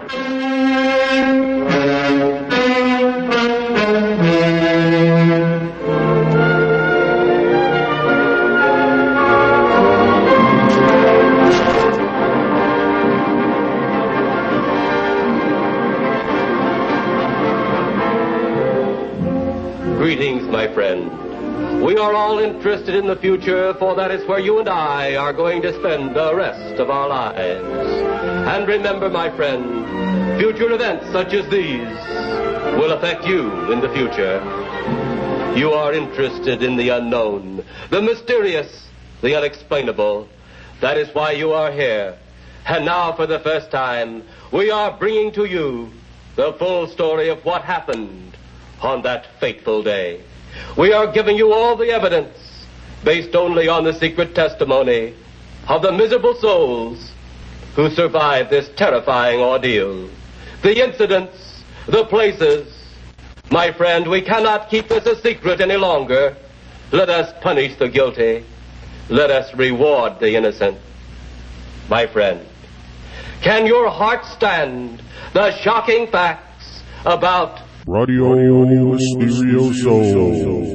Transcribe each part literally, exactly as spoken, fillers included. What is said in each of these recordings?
Greetings, my friend. We are all interested in the future, for that is where you and I are going to spend the rest of our lives. And remember, my friend, future events such as these will affect you in the future. You are interested in the unknown, the mysterious, the unexplainable. That is why you are here. And now, for the first time, we are bringing to you the full story of what happened on that fateful day. We are giving you all the evidence based only on the secret testimony of the miserable souls who survived this terrifying ordeal. The incidents, the places. My friend, we cannot keep this a secret any longer. Let us punish the guilty. Let us reward the innocent. My friend, can your heart stand the shocking facts about Radio Mysterioso.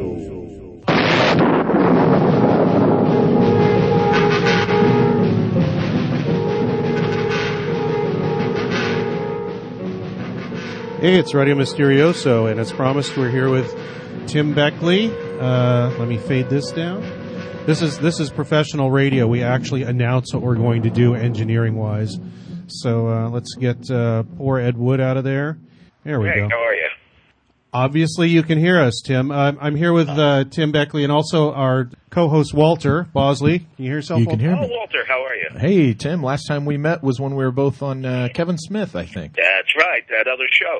Hey, it's Radio Mysterioso, and as promised, we're here with Tim Beckley. Uh, let me fade this down. This is this is professional radio. We actually announce what we're going to do engineering-wise. So uh, let's get uh, poor Ed Wood out of there. There we hey, go. How are you? Obviously, you can hear us, Tim. Uh, I'm here with uh, Tim Beckley and also our co-host, Walter Bosley. Can you hear yourself? You can hear Oh, me. Walter, how are you? Hey, Tim. Last time we met was when we were both on uh, Kevin Smith, I think. That's right, that other show.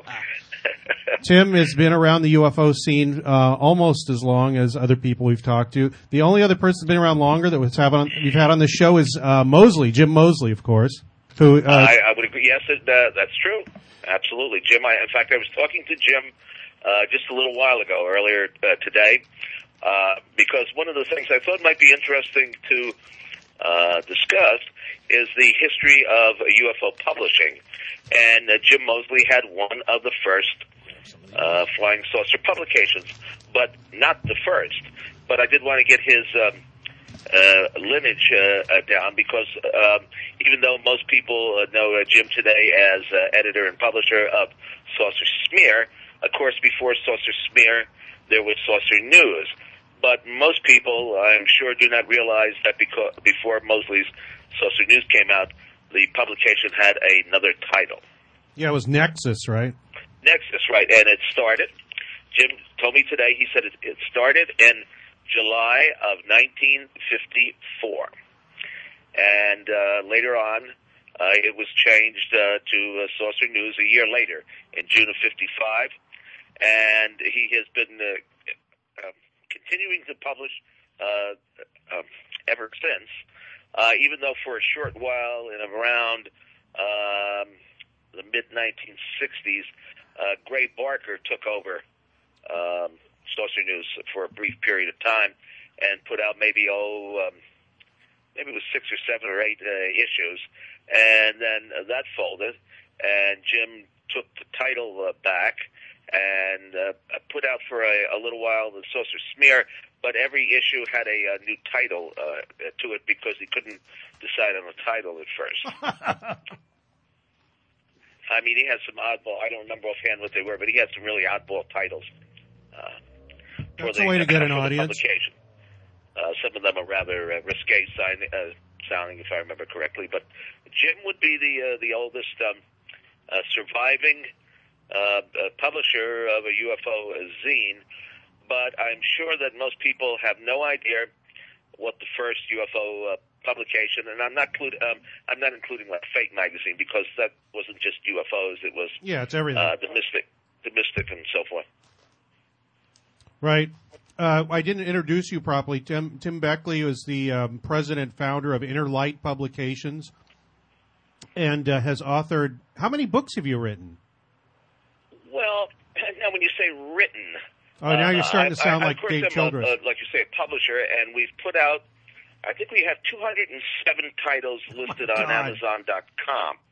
Tim has been around the U F O scene uh, almost as long as other people we've talked to. The only other person that's been around longer that we've had on, we've had on the show is uh, Mosley, Jim Mosley, of course. Who uh, I, I would agree. Yes, it, uh, that's true. Absolutely. Jim, I, in fact, I was talking to Jim Uh, just a little while ago, earlier uh, today, uh, because one of the things I thought might be interesting to uh, discuss is the history of U F O publishing. And uh, Jim Mosley had one of the first uh, flying saucer publications, but not the first. But I did want to get his um, uh, lineage uh, uh, down because um, even though most people uh, know uh, Jim today as uh, editor and publisher of Saucer Smear, of course, before Saucer Smear, there was Saucer News. But most people, I'm sure, do not realize that because before Mosley's Saucer News came out, the publication had another title. Yeah, it was Nexus, right? Nexus, right. And it started, Jim told me today, he said it, it started in July of nineteen fifty-four. And uh, later on, uh, it was changed uh, to uh, Saucer News a year later, in June of fifty-five. And he has been uh, uh, continuing to publish uh, uh, ever since, uh, even though for a short while in around um, the mid nineteen sixties, uh, Gray Barker took over um, Saucer News for a brief period of time and put out maybe, oh, um, maybe it was six or seven or eight uh, issues. And then uh, that folded, and Jim took the title uh, back and uh, put out for a, a little while the Saucer Smear, but every issue had a, a new title uh, to it because he couldn't decide on a title at first. I mean, he had some oddball, I don't remember offhand what they were, but he had some really oddball titles. Uh, for That's the, a way to get an for audience. The publication. Uh, some of them are rather uh, risque sign, uh, sounding, if I remember correctly, but Jim would be the uh, the oldest um, uh, surviving Uh, uh, publisher of a U F O zine, but I'm sure that most people have no idea what the first U F O uh, publication, and I'm not include, um, I'm not including like Fate magazine because that wasn't just U F Os; it was yeah, it's everything. Uh, the Mystic, the Mystic, and so forth. Right. Uh, I didn't introduce you properly. Tim Tim Beckley was the um, president founder of Inner Light Publications, and uh, has authored. How many books have you written? Well, now when you say written, oh, now you're starting to sound I, I, like Dave I'm Childress. A, uh, like you say, a publisher, and we've put out. I think we have two hundred seven titles listed oh on Amazon dot com.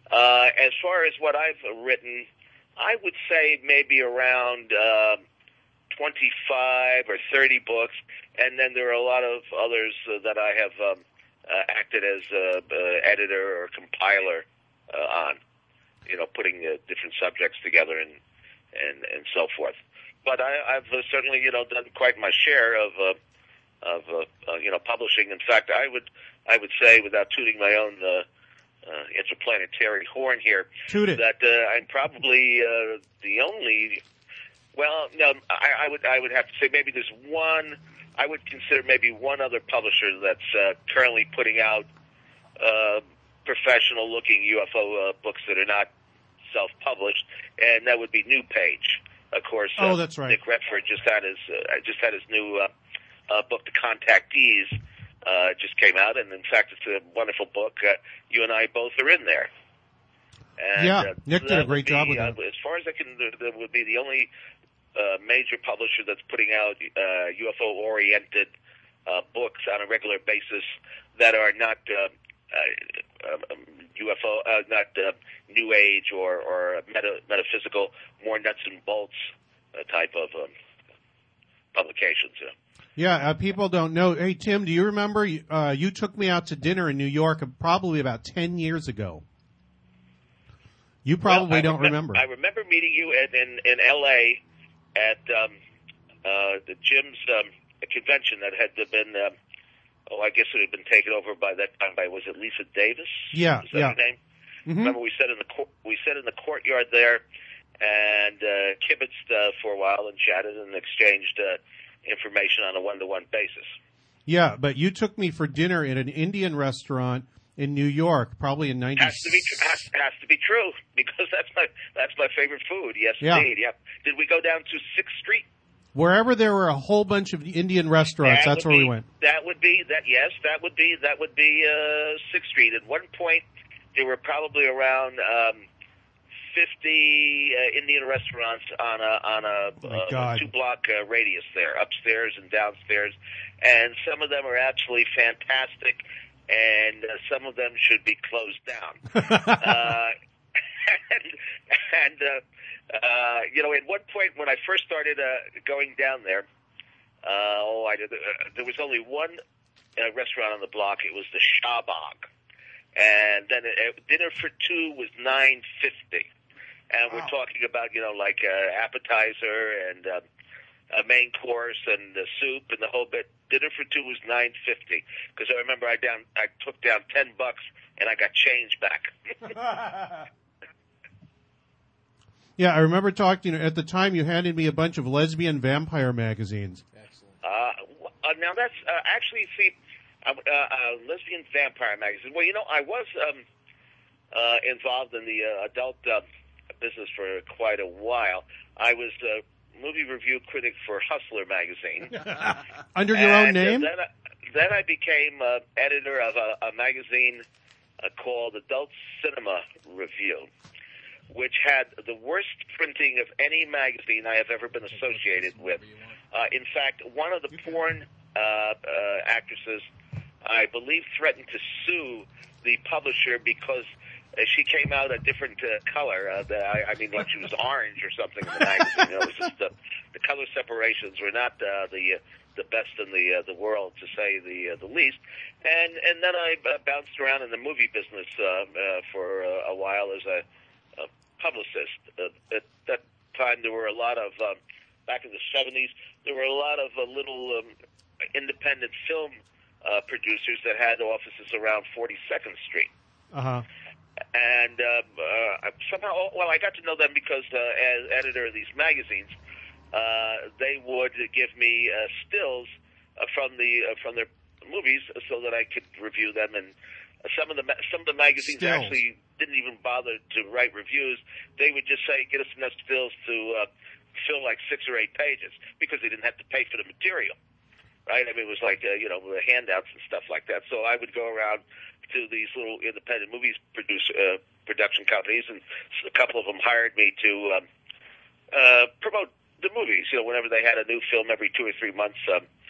Uh, as far as what I've written, I would say maybe around uh, twenty-five or thirty books, and then there are a lot of others uh, that I have um, uh, acted as uh, uh, editor or compiler uh, on, you know, putting uh, different subjects together and, and, and so forth. But I, I've uh, certainly, you know, done quite my share of, uh, of uh, uh, you know, publishing. In fact, I would, I would say, without tooting my own uh, uh, interplanetary horn here, Toot it. that uh, I'm probably uh, the only. Well, no, I, I would, I would have to say maybe there's one. I would consider maybe one other publisher that's uh, currently putting out uh, professional-looking U F O uh, books that are not self-published, and that would be New Page. Of course, uh, oh, that's right. Nick Redford just had his uh, just had his new uh, uh, book, The Contactees, uh, just came out, and in fact, it's a wonderful book. Uh, you and I both are in there. And, yeah, uh, Nick so did a that great would be, job with uh, that. As far as I can, that would be the only uh, major publisher that's putting out uh, U F O-oriented uh, books on a regular basis that are not uh, uh, um, U F O, uh, not uh, New Age or, or meta, metaphysical, more nuts and bolts uh, type of um, publications. Uh. Yeah, uh, people don't know. Hey, Tim, do you remember uh, you took me out to dinner in New York probably about ten years ago? You probably well, don't remember, remember. I remember meeting you in, in, in L A at um, uh, the Jim's um, convention that had been, um, oh, I guess it had been taken over by that time by, was it Lisa Davis? Yeah, Was that yeah. her name? Mm-hmm. Remember we sat in the cour- we sat in the courtyard there and uh, kibitzed uh, for a while and chatted and exchanged uh, information on a one-to-one basis. Yeah, but you took me for dinner at an Indian restaurant in New York, probably in ninety. Has to be tr- has, has to be true because that's my that's my favorite food. Yes, Yeah. indeed. Yeah. Did we go down to Sixth Street? Wherever there were a whole bunch of Indian restaurants, That that's would where be, we went. That would be that. Yes, that would be that would be uh, Sixth Street. At one point, there were probably around um, fifty uh, Indian restaurants on a on a, My uh, God. two block uh, radius there, upstairs and downstairs, and some of them are absolutely fantastic, and uh, some of them should be closed down. uh, and and uh, uh, you know, at one point when I first started uh, going down there, uh, oh, I did, uh, there was only one uh, restaurant on the block. It was the Shabag, and then uh, dinner for two was nine fifty, and Wow. we're talking about you know like uh, appetizer and uh, a main course and the soup and the whole bit. Dinner for two was nine fifty because I remember I down I took down ten bucks and I got change back. Yeah, I remember talking to you. At the time, you handed me a bunch of lesbian vampire magazines. Uh, uh, now that's uh, actually see, uh, uh, uh, lesbian vampire magazine. Well, you know, I was um, uh, involved in the uh, adult uh, business for quite a while. I was a movie review critic for Hustler magazine. Under your own And, uh, name? then, I, then I became uh, editor of a, a magazine uh, called Adult Cinema Review, which had the worst printing of any magazine I have ever been associated with. Uh, in fact, one of the porn uh, uh, actresses, I believe, threatened to sue the publisher because uh, she came out a different uh, color. Uh, that I, I mean, like she was orange or something in the magazine. You know, it was just, uh, the color separations were not uh, the uh, the best in the uh, the world, to say the uh, the least. And and then I uh, bounced around in the movie business uh, uh, for uh, a while as a a publicist. Uh, at that time, there were a lot of, um, back in the seventies, there were a lot of uh, little um, independent film uh, producers that had offices around forty-second Street. Uh-huh. And uh, uh, somehow, well, I got to know them because uh, as editor of these magazines, uh, they would give me uh, stills uh, from the uh, from their movies so that I could review them. And some of the ma- some of the magazines Stills. actually didn't even bother to write reviews. They would just say, "Get us enough stills to uh, fill like six or eight pages," because they didn't have to pay for the material. Right? I mean, it was like uh, you know the handouts and stuff like that. So I would go around to these little independent movies produce uh, production companies, and a couple of them hired me to um, uh, promote the movies. You know, whenever they had a new film every two or three months, um,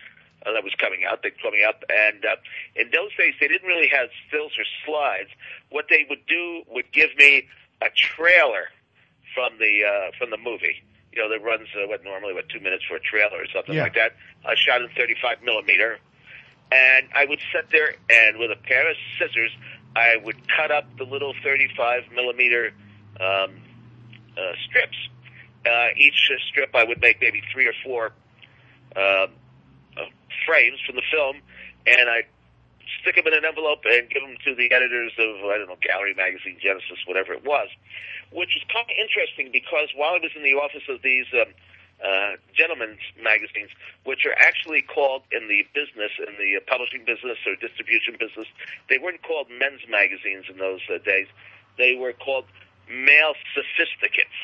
uh, that was coming out, they coming up, and uh, in those days they didn't really have stills or slides. What they would do would give me a trailer from the uh, from the movie. You know, that runs uh, what normally what two minutes for a trailer or something yeah. like that. I uh, shot in thirty-five millimeter, and I would sit there and with a pair of scissors, I would cut up the little thirty-five millimeter um, uh, strips. Uh, each uh, strip I would make maybe three or four uh, uh, frames from the film, and I'd stick them in an envelope and give them to the editors of, I don't know, Gallery Magazine, Genesis, whatever it was, which was kind of interesting because while I was in the office of these um, uh, gentlemen's magazines, which are actually called in the business, in the publishing business or distribution business, they weren't called men's magazines in those uh, days. They were called male sophisticates.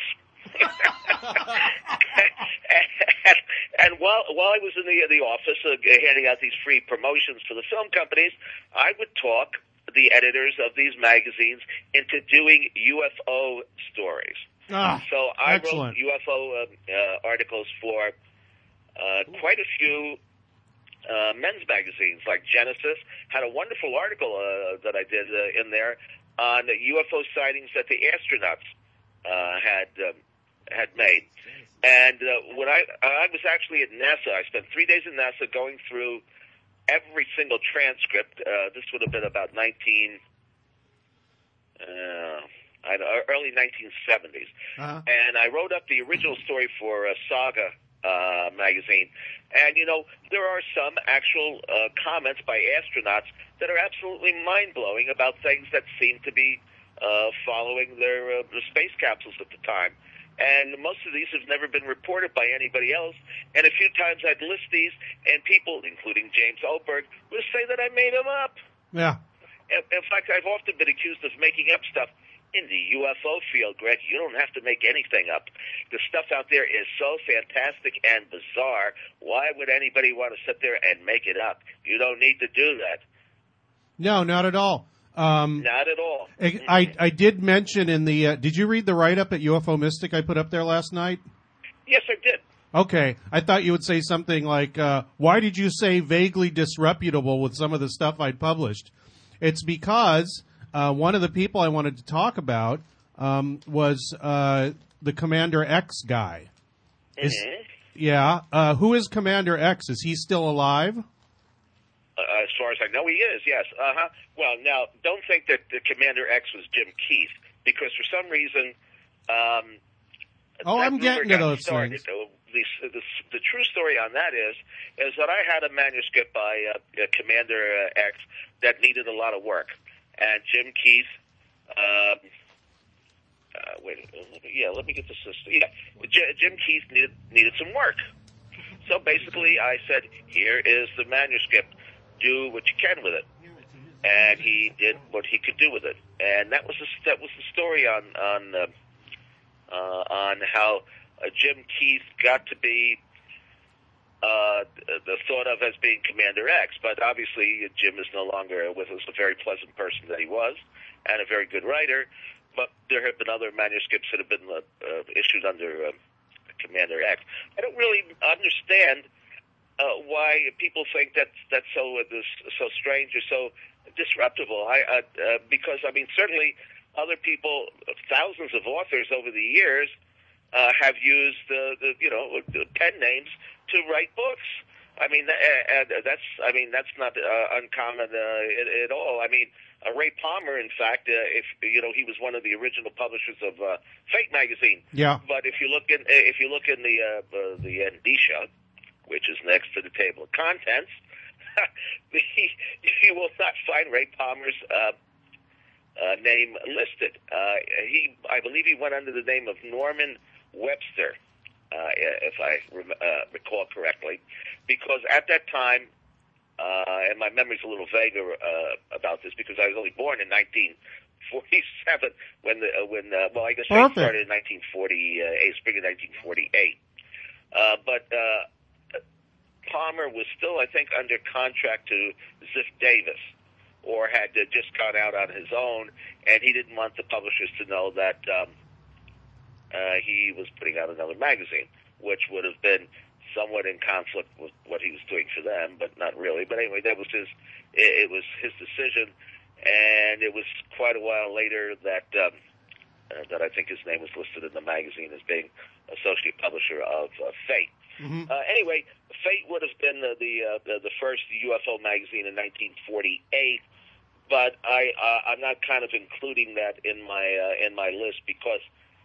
and, and while while I was in the the office uh, handing out these free promotions for the film companies, I would talk the editors of these magazines into doing U F O stories. Ah, so I excellent. wrote U F O uh, uh, articles for uh, quite a few uh, men's magazines, like Genesis had a wonderful article uh, that I did uh, in there on U F O sightings that the astronauts uh, had. Um, had made. And uh, when I I was actually at NASA, I spent three days in NASA going through every single transcript. Uh, this would have been about nineteen, uh, I don't know, early nineteen seventies. Uh-huh. And I wrote up the original story for uh, Saga uh, magazine. And, you know, there are some actual uh, comments by astronauts that are absolutely mind-blowing about things that seem to be uh, following their uh, the space capsules at the time. And most of these have never been reported by anybody else. And a few times I'd list these, and people, including James Oberg, would say that I made them up. Yeah. In, in fact, I've often been accused of making up stuff. In the U F O field, Greg, you don't have to make anything up. The stuff out there is so fantastic and bizarre. Why would anybody want to sit there and make it up? You don't need to do that. No, not at all. Um, Not at all. I, I, I did mention in the, uh, did you read the write-up at U F O Mystic I put up there last night? Yes, I did. Okay. I thought you would say something like, uh, why did you say vaguely disreputable with some of the stuff I'd published? It's because uh, one of the people I wanted to talk about um, was uh, the Commander X guy. Is, mm-hmm. Yeah. Uh, who is Commander X? Is he still alive? Uh, as far as I know, he is, yes. Uh-huh. Well, now, don't think that the Commander X was Jim Keith, because for some reason... Um, oh, I'm getting to those started. things. The, the, the true story on that is is that I had a manuscript by uh, uh, Commander uh, X that needed a lot of work. And Jim Keith... Um, uh, wait, let me, yeah, let me get this... Yeah, J- Jim Keith needed, needed some work. So basically, I said, here is the manuscript. Do what you can with it, and he did what he could do with it, and that was the, that was the story on on uh, uh, on how uh, Jim Keith got to be uh, the thought of as being Commander X. But obviously, Jim is no longer with us. A very pleasant person that he was, and a very good writer. But there have been other manuscripts that have been uh, uh, issued under uh, Commander X. I don't really understand. Uh, why people think that's that's so uh, this, so strange or so disreputable? I uh, uh, because I mean certainly other people, thousands of authors over the years uh, have used uh, the you know pen names to write books. I mean uh, uh, that's I mean that's not uh, uncommon uh, at, at all. I mean uh, Ray Palmer, in fact, uh, if you know he was one of the original publishers of uh, Fate magazine. Yeah. But if you look in if you look in the uh, uh, the Indicia, which is next to the table of contents, you will not find Ray Palmer's uh, uh, name listed. Uh, he, I believe he went under the name of Norman Webster, uh, if I rem- uh, recall correctly, because at that time, uh, and my memory's a little vaguer uh, about this because I was only born in nineteen forty-seven when the uh, when uh, well I guess I started in nineteen forty-eight, spring of nineteen forty-eight, uh, but. Uh, Palmer was still, I think, under contract to Ziff Davis, or had uh, just gone out on his own, and he didn't want the publishers to know that um, uh, he was putting out another magazine, which would have been somewhat in conflict with what he was doing for them, but not really. But anyway, that was his. It, it was his decision, and it was quite a while later that um, uh, that I think his name was listed in the magazine as being associate publisher of uh, Fate. Mm-hmm. Uh, anyway, Fate would have been the the, uh, the the first U F O magazine in nineteen forty-eight, but I uh, I'm not kind of including that in my uh, in my list because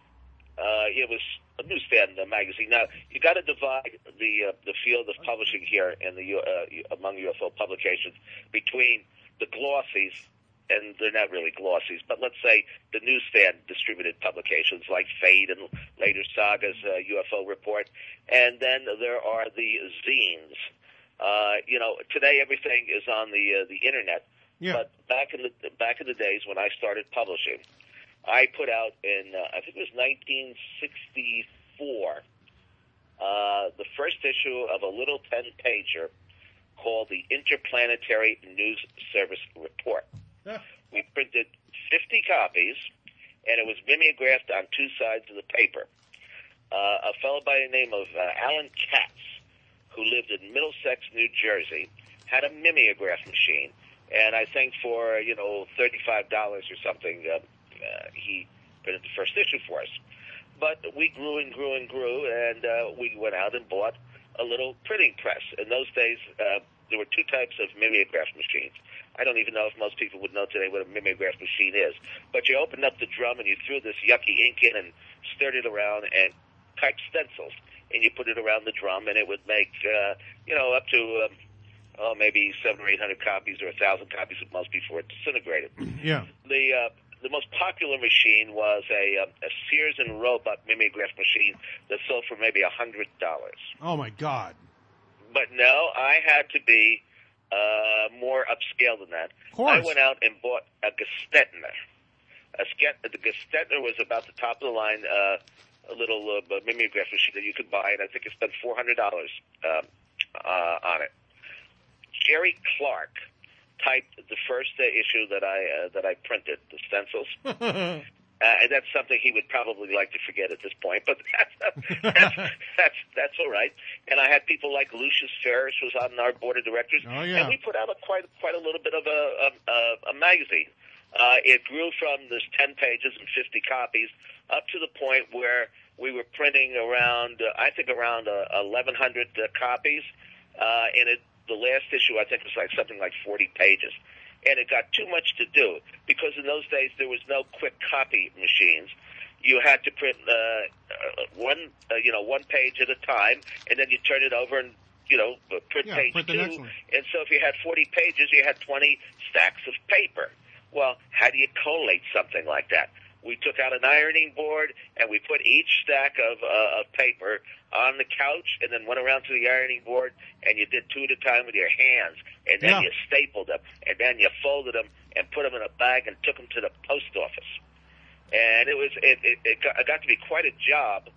uh, it was a newsstand uh, magazine. Now you got to divide the uh, the field of publishing here in the U- uh, among U F O publications between the glossies. And they're not really glossies, but let's say the newsstand distributed publications like Fate and later Saga's uh, U F O Report. And then there are the zines. Uh, you know, today everything is on the uh, the internet. Yeah. But back in the back in the days when I started publishing, I put out in uh, I think it was nineteen sixty-four uh, the first issue of a little ten pager called the Interplanetary News Service Report. We printed fifty copies, and it was mimeographed on two sides of the paper. Uh, a fellow by the name of uh, Alan Katz, who lived in Middlesex, New Jersey, had a mimeograph machine, and I think for, you know, thirty-five dollars or something, uh, uh, he printed the first issue for us. But we grew and grew and grew, and uh, we went out and bought a little printing press. In those days, uh, there were two types of mimeograph machines. I don't even know if most people would know today what a mimeograph machine is. But you opened up the drum and you threw this yucky ink in and stirred it around and typed stencils. And you put it around the drum and it would make, uh, you know, up to, um, oh, maybe seven or eight hundred copies or a thousand copies at most before it disintegrated. Yeah. The, uh, the most popular machine was a, um, a Sears and Roebuck mimeograph machine that sold for maybe a hundred dollars. Oh my God. But no, I had to be uh, more upscale than that. Of course. I went out and bought a Gestetner. A Sket- the Gestetner was about the top of the line, uh, a little uh, mimeograph machine that you could buy, and I think I spent four hundred dollars um, uh, on it. Jerry Clark typed the first uh, issue that I uh, that I printed, the stencils. Uh, and that's something he would probably like to forget at this point, but that's, that's, that's, that's all right. And I had people like Lucius Ferris was on our board of directors. Oh, yeah. And we put out a, quite, quite a little bit of a, a, a magazine. Uh, it grew from this ten pages and fifty copies up to the point where we were printing around, uh, I think around uh, eleven hundred uh, copies. Uh, and it, the last issue, I think, was like something like forty pages. And it got too much to do because in those days there was no quick copy machines. You had to print uh, uh, one, uh, you know, one page at a time, and then you turn it over and, you know, print Yeah, page print the two. next one. And so if you had forty pages, you had twenty stacks of paper. Well, how do you collate something like that? We took out an ironing board and we put each stack of, uh, of paper on the couch and then went around to the ironing board and you did two at a time with your hands and then Yeah. you stapled them and then you folded them and put them in a bag and took them to the post office. And it was it, it, it, got, it got to be quite a job.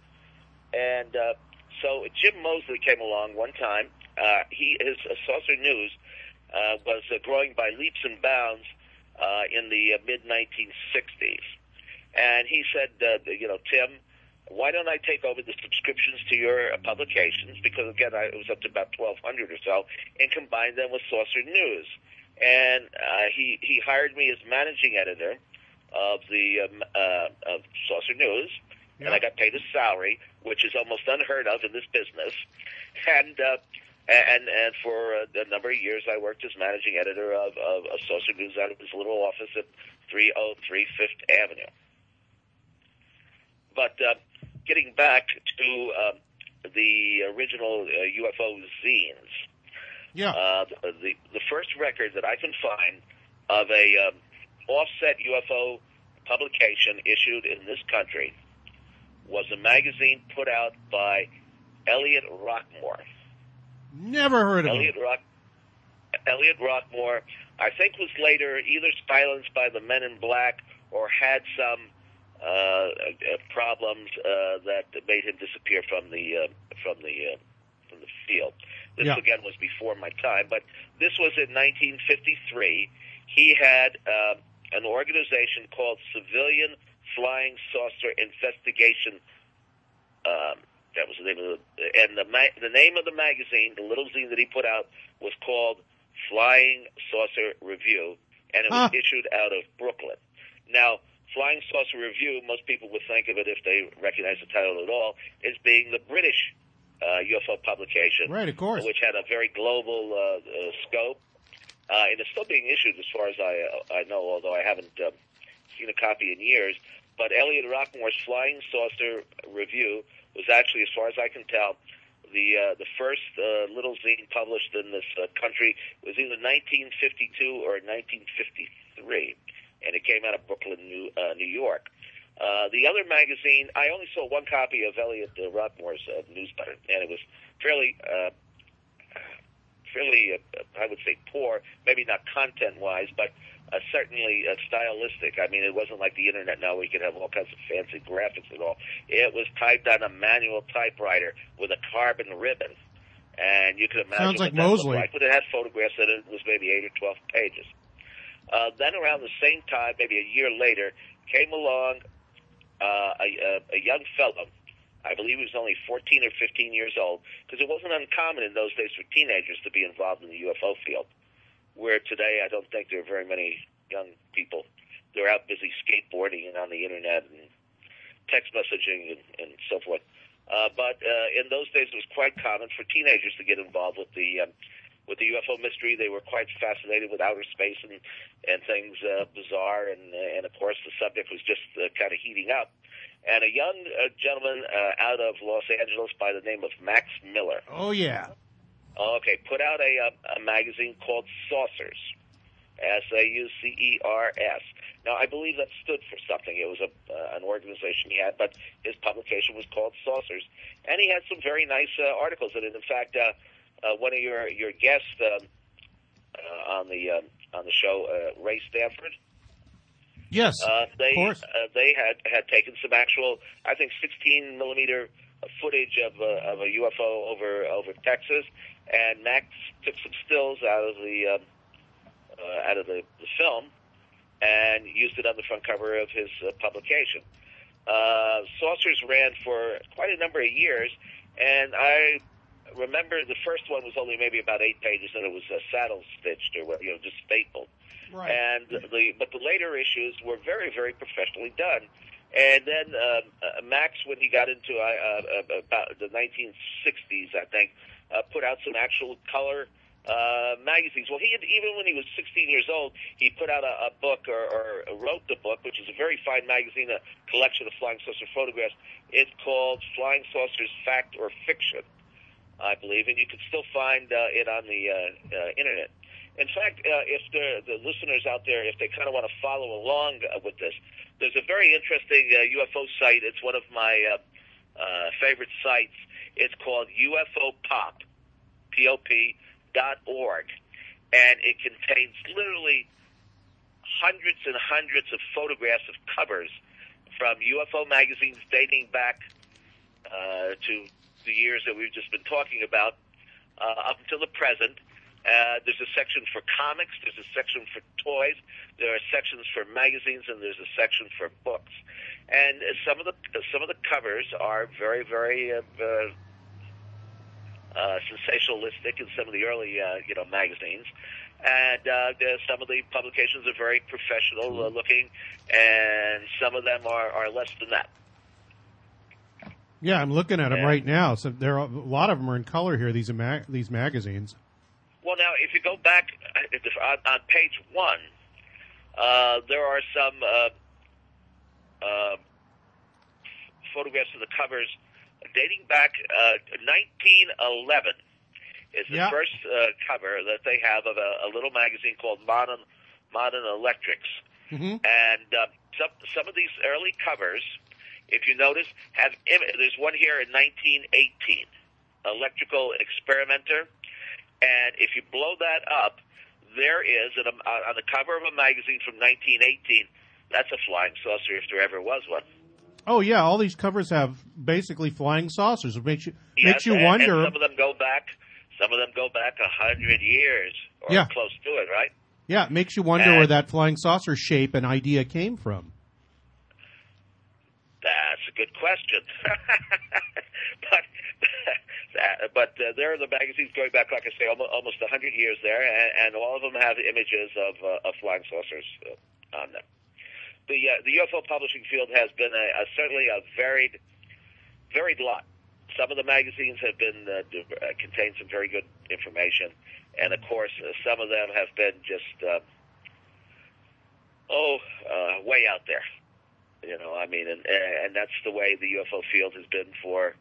And uh, so Jim Mosley came along one time. Uh, he his uh, Saucer News uh, was uh, growing by leaps and bounds uh, in the uh, mid nineteen sixties. And he said, uh, you know, Tim, why don't I take over the subscriptions to your uh, publications? Because, again, I, it was up to about twelve hundred or so, and combine them with Saucer News. And uh, he, he hired me as managing editor of the um, uh, of Saucer News, Yeah. and I got paid a salary, which is almost unheard of in this business. And uh, and and for a, a number of years, I worked as managing editor of, of, of Saucer News out of his little office at three oh three Fifth Avenue. But uh, getting back to uh, the original uh, U F O zines, Yeah. uh, the, the the first record that I can find of a um, offset U F O publication issued in this country was a magazine put out by Elliot Rockmore. Never heard of Elliot him. Rock, Elliot Rockmore, I think, was later either silenced by the Men in Black or had some uh, uh, problems uh, that made him disappear from the uh, from the uh, from the field. This Yeah. again was before my time, but this was in nineteen fifty-three. He had uh, an organization called Civilian Flying Saucer Investigation um, That was the name of the, and the ma- the name of the magazine, the little zine that he put out, was called Flying Saucer Review, and it was huh. issued out of Brooklyn. Now, Flying Saucer Review, most people would think of it, if they recognize the title at all, as being the British uh, U F O publication, right? Of course, which had a very global uh, uh, scope, uh, and it's still being issued, as far as I I know, although I haven't uh, seen a copy in years. But Elliot Rockmore's Flying Saucer Review was actually, as far as I can tell, the uh, the first uh, little zine published in this uh, country. It was either nineteen fifty-two or nineteen fifty-three, and it came out of Brooklyn, New, uh, New York. Uh, the other magazine, I only saw one copy of Elliot uh, Rockmore's uh, newsletter, and it was fairly, uh, fairly, uh, I would say, poor, maybe not content-wise, but Uh, certainly uh, stylistic. I mean, it wasn't like the internet now where you could have all kinds of fancy graphics and all. It was typed on a manual typewriter with a carbon ribbon, and you could imagine Sounds like what that Mosley. looked like. But it had photographs in it. It was maybe eight or twelve pages. Uh, then around the same time, maybe a year later, came along uh, a, a, a young fellow. I believe he was only fourteen or fifteen years old, because it wasn't uncommon in those days for teenagers to be involved in the U F O field, where today I don't think there are very many young people. They're out busy skateboarding and on the internet and text messaging and, and so forth. Uh, but uh, in those days, it was quite common for teenagers to get involved with the um, with the U F O mystery. They were quite fascinated with outer space and and things uh, bizarre, and and of course the subject was just uh, kind of heating up. And a young uh, gentleman uh, out of Los Angeles by the name of Max Miller. Oh yeah. Okay, put out a, a, a magazine called Saucers, S A U C E R S. Now, I believe that stood for something. It was a uh, an organization he had, but his publication was called Saucers, and he had some very nice uh, articles in it. In fact, uh, uh, one of your your guests um, uh, on the um, on the show, uh, Ray Stanford. Yes, uh, they of course. Uh, they had had taken some actual, I think, sixteen millimeter footage of uh, of a U F O over over Texas. And Max took some stills out of the um, uh, out of the, the film and used it on the front cover of his uh, publication. Uh, Saucers ran for quite a number of years, and I remember the first one was only maybe about eight pages, and it was uh, saddle stitched or you know just stapled. Right. And the but the later issues were very very professionally done. And then uh, uh, Max, when he got into uh, uh, about the nineteen sixties, I think. Uh, put out some actual color uh, magazines. Well, he had, even when he was sixteen years old, he put out a, a book or, or wrote the book, which is a very fine magazine, a collection of flying saucer photographs. It's called Flying Saucers Fact or Fiction, I believe, and you can still find uh, it on the uh, uh, internet. In fact, uh, if the, the listeners out there, if they kind of want to follow along uh, with this, there's a very interesting uh, U F O site. It's one of my uh, uh, favorite sites. It's called U F O Pop, P O P dot org, and it contains literally hundreds and hundreds of photographs of covers from U F O magazines dating back uh, to the years that we've just been talking about uh, up until the present. Uh, there's a section for comics, there's a section for toys, there are sections for magazines, and there's a section for books. And uh, some of the some of the covers are very, very uh, uh, uh, sensationalistic in some of the early, uh, you know, magazines. And uh, some of the publications are very professional uh, looking, and some of them are, are less than that. Yeah, I'm looking at them Yeah. right now. So there are a lot of them are in color here. These ma- these magazines. Well, now, if you go back uh, on, on page one, uh, there are some uh, uh, photographs of the covers dating back uh, nineteen eleven. Is the Yeah. first uh, cover that they have of a, a little magazine called Modern Modern Electrics, Mm-hmm. and uh, some some of these early covers, if you notice, have Im- there's one here in nineteen eighteen, Electrical Experimenter. And if you blow that up, there is, an, uh, on the cover of a magazine from nineteen eighteen, that's a flying saucer if there ever was one. Oh yeah, all these covers have basically flying saucers. It makes you Yes, makes you and, wonder. And some of them go back, some of them go back a hundred years or Yeah. close to it, right? Yeah, it makes you wonder And- where that flying saucer shape and idea came from. That's a good question. but but uh, there are the magazines going back, like I say, almost, almost one hundred years there, and, and all of them have images of, uh, of flying saucers uh, on them. The uh, the U F O publishing field has been a, a certainly a varied, varied lot. Some of the magazines have been uh, uh, contain some very good information, and of course, uh, some of them have been just uh, oh uh, way out there. You know, I mean, and and that's the way the U F O field has been for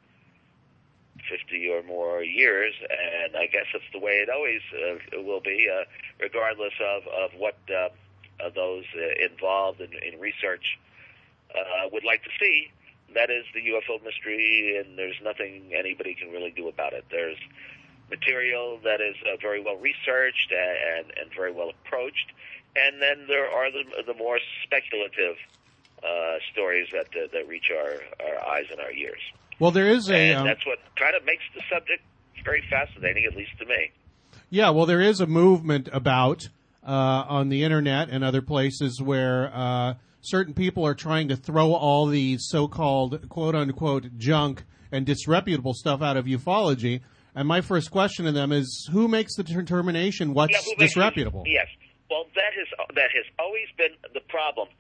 fifty or more years, and I guess it's the way it always uh, will be, uh, regardless of of what uh, uh, those uh, involved in, in research uh, would like to see. That is the U F O mystery, and there's nothing anybody can really do about it. There's material that is uh, very well researched and, and very well approached, and then there are the, the more speculative uh, stories that uh, that reach our, our eyes and our ears. Well, there is a... And um, that's what kind of makes the subject very fascinating, at least to me. Yeah, well, there is a movement about uh, on the internet and other places where uh, certain people are trying to throw all the so-called quote-unquote junk and disreputable stuff out of ufology. And my first question to them is, who makes the determination what's yeah, who makes disreputable? It, yes. Well, that has, that has always been the problem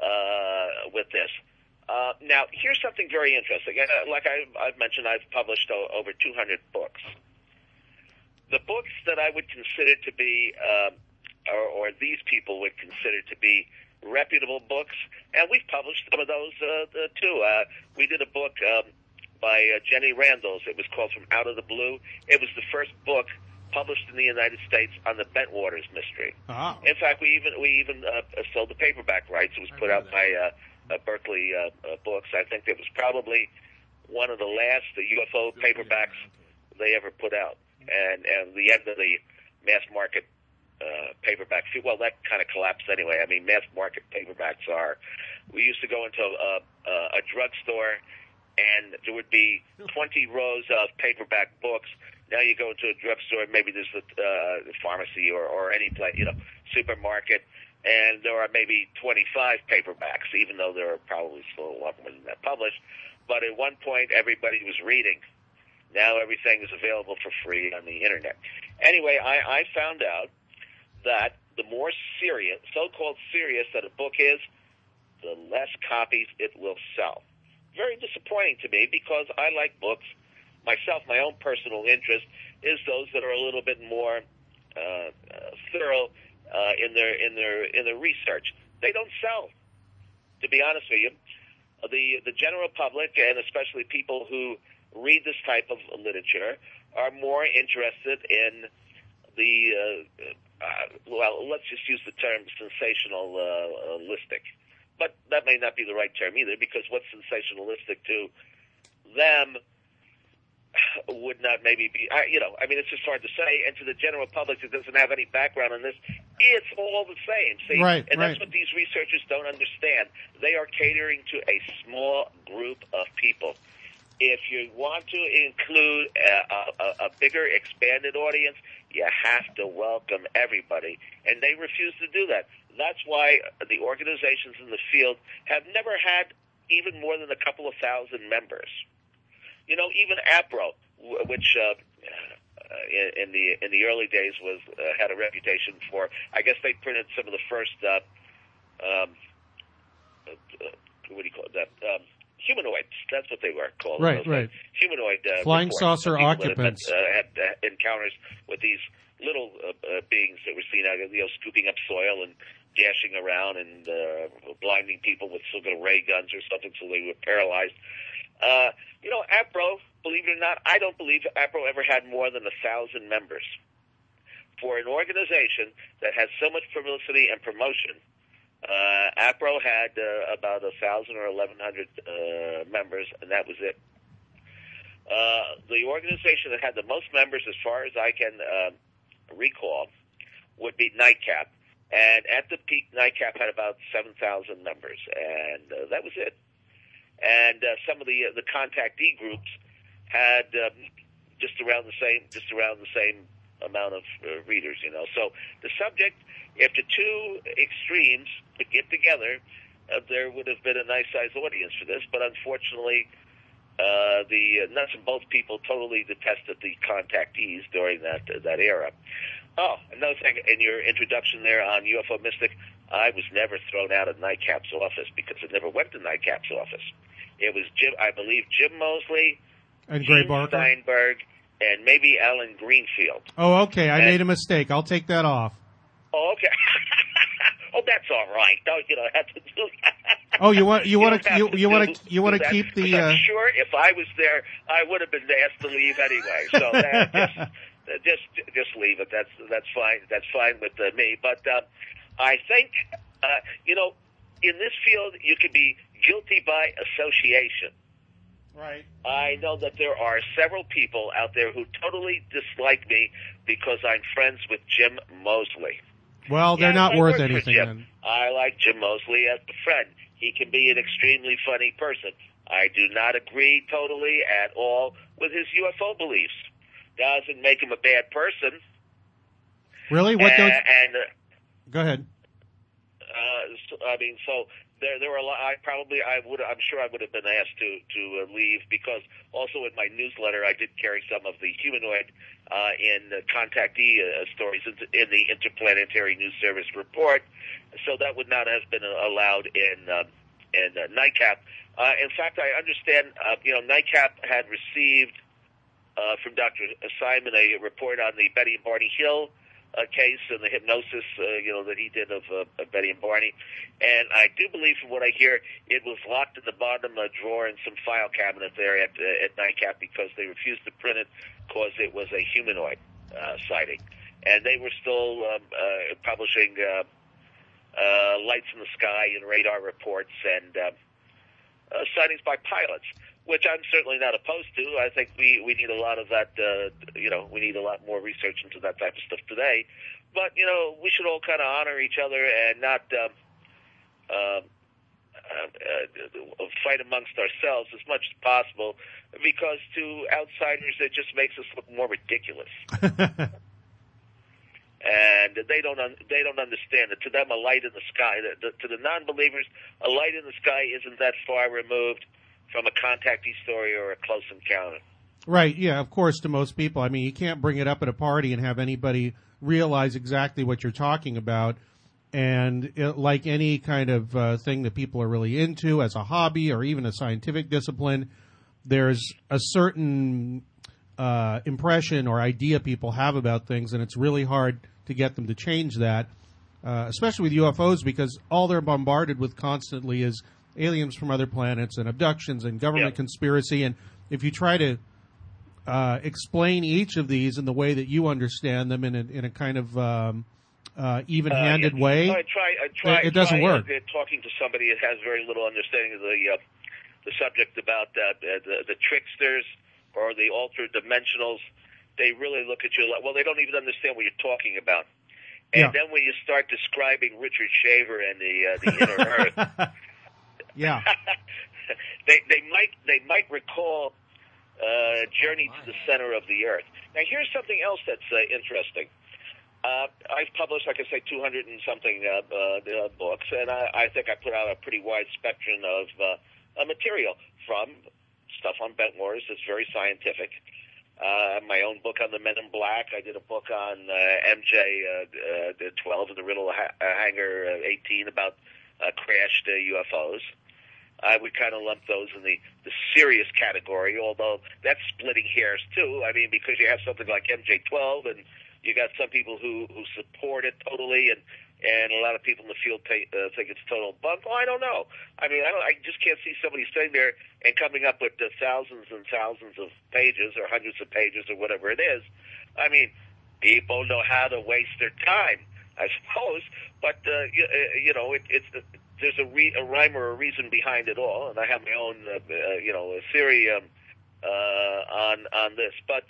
uh, with this. Uh, now, here's something very interesting. Uh, like I, I've mentioned, I've published o- over two hundred books. The books that I would consider to be, uh, or, or these people would consider to be reputable books, and we've published some of those uh, the, too. Uh, we did a book um, by uh, Jenny Randles. It was called From Out of the Blue. It was the first book published in the United States on the Bentwaters mystery. Oh. In fact, we even we even uh, sold the paperback rights. It was put out that. by uh, uh, Berkeley uh, uh, Books. I think it was probably one of the last the U F O paperbacks they ever put out, and and the end of the mass market uh, paperback. Well, that kind of collapsed anyway. I mean, mass market paperbacks are. We used to go into a, a, a drugstore, and there would be twenty rows of paperback books. Now you go into a drugstore, maybe there's the uh, pharmacy or, or any place, you know, supermarket, and there are maybe twenty-five paperbacks, even though there are probably still a lot more than that published. But at one point, everybody was reading. Now everything is available for free on the internet. Anyway, I, I found out that the more serious, so-called serious that a book is, the less copies it will sell. Very disappointing to me, because I like books. Myself, my own personal interest is those that are a little bit more uh, uh, thorough uh, in their in their in their research. They don't sell, to be honest with you. The the general public, and especially people who read this type of literature, are more interested in the uh, uh, well, let's just use the term sensationalistic. But that may not be the right term either, because what's sensationalistic to them would not maybe be, you know, I mean, it's just hard to say. And to the general public that doesn't have any background on this, it's all the same. See? Right, and that's right. what these researchers don't understand. They are catering to a small group of people. If you want to include a, a, a bigger, expanded audience, you have to welcome everybody. And they refuse to do that. That's why the organizations in the field have never had even more than a couple of thousand members. You know, even APRO, which uh, in, in the in the early days was uh, had a reputation for, I guess they printed some of the first, uh, um, uh, what do you call it, that, um, humanoids. That's what they were called. Right, right. Humanoid uh, flying reports. saucer occupants. That, uh, had uh, encounters with these little uh, uh, beings that were seen out, you know, scooping up soil and dashing around and uh, blinding people with sort of ray guns or something so they were paralyzed. Uh, you know, APRO, believe it or not, I don't believe APRO ever had more than a thousand members. For an organization that has so much publicity and promotion, uh, APRO had uh, about a thousand or eleven hundred uh, members, and that was it. Uh, the organization that had the most members, as far as I can uh, recall, would be NICAP. And at the peak, NICAP had about seven thousand members, and uh, that was it. And uh, some of the uh, the contactee groups had um, just around the same just around the same amount of uh, readers, you know. So the subject, if the two extremes could get together, uh, there would have been a nice sized audience for this. But unfortunately, uh, the nuts and bolts people totally detested the contactees during that uh, that era. Oh, another thing, in your introduction there on U F O Mystic, I was never thrown out of NICAP's office because I never went to NICAP's office. It was Jim, I believe, Jim Mosley, and Gray Gene Barker, Steinberg, and maybe Alan Greenfield. Oh, okay. I and, made a mistake. I'll take that off. Oh, okay. Oh, that's all right. Don't you know have to do that? Oh, you want you, you want to you, you want to you want to keep the? I'm Uh... sure if I was there, I would have been asked to leave anyway. So that just, just just leave it. That's that's fine. That's fine with uh, me. But uh, I think uh, you know, in this field, you can be guilty by association. Right. I know that there are several people out there who totally dislike me because I'm friends with Jim Mosley. Well, they're yes, not I worth work for anything Jim. then. I like Jim Mosley as a friend. He can be an extremely funny person. I do not agree totally at all with his U F O beliefs. Doesn't make him a bad person. Really? What? Uh, don't... And uh, Go ahead. uh, so, I mean, so there, there were a lot. I probably, I would, I'm sure I would have been asked to to uh, leave because also in my newsletter I did carry some of the humanoid uh, in uh, contactee uh, stories in, in the Interplanetary News Service report. So that would not have been allowed in uh, in uh, NICAP. Uh, in fact, I understand. Uh, you know, NICAP had received uh, from Doctor Simon a report on the Betty and Barney Hill uh, case and the hypnosis, uh, you know, that he did of, uh, of Betty and Barney. And I do believe, from what I hear, it was locked in the bottom uh, drawer in some file cabinet there at uh, at NICAP because they refused to print it because it was a humanoid uh, sighting, and they were still um, uh, publishing. Uh, Uh, lights in the sky and radar reports and uh, uh, sightings by pilots, which I'm certainly not opposed to. I think we, we need a lot of that, uh, you know, we need a lot more research into that type of stuff today. But, you know, we should all kind of honor each other and not um, uh, uh, uh, fight amongst ourselves as much as possible, because to outsiders it just makes us look more ridiculous. And they don't un- they don't understand it. To them, a light in the sky. The, the, to the non-believers, a light in the sky isn't that far removed from a contactee story or a close encounter. Right. Yeah. Of course, to most people. I mean, you can't bring it up at a party and have anybody realize exactly what you're talking about. And it, like any kind of uh, thing that people are really into as a hobby or even a scientific discipline, there's a certain uh, impression or idea people have about things, and it's really hard to get them to change that, uh, especially with U F Os, because all they're bombarded with constantly is aliens from other planets and abductions and government yeah. conspiracy. And if you try to uh, explain each of these in the way that you understand them in a, in a kind of um, uh, even-handed uh, yeah. way, I try, I try, it, it doesn't try, work. Uh, talking to somebody that has very little understanding of the uh, the subject about uh, the, the tricksters or the altered dimensionals, they really look at you like, well, they don't even understand what you're talking about. And yeah. then when you start describing Richard Shaver and the uh, the inner Earth, yeah, they they might they might recall uh, Journey to the Center of the Earth. Now, here's something else that's uh, interesting. Uh, I've published, like I say, two hundred and something uh, uh, books, and I, I think I put out a pretty wide spectrum of uh, material, from stuff on bent wars that's very scientific. Uh, my own book on the Men in Black. I did a book on uh, M J uh, uh, twelve and the Riddle of ha- uh, Hangar uh, eighteen about uh, crashed uh, U F Os. I would kind of lump those in the, the serious category, although that's splitting hairs too. I mean, because you have something like M J twelve, and you got some people who, who support it totally, and and a lot of people in the field pay, uh, think it's total bunk. Well, I don't know. I mean, I, don't, I just can't see somebody sitting there and coming up with uh, thousands and thousands of pages or hundreds of pages or whatever it is. I mean, people know how to waste their time, I suppose, but, uh, you, uh, you know, it, it's uh, there's a, re- a rhyme or a reason behind it all, and I have my own, uh, uh, you know, theory um, uh, on on this. But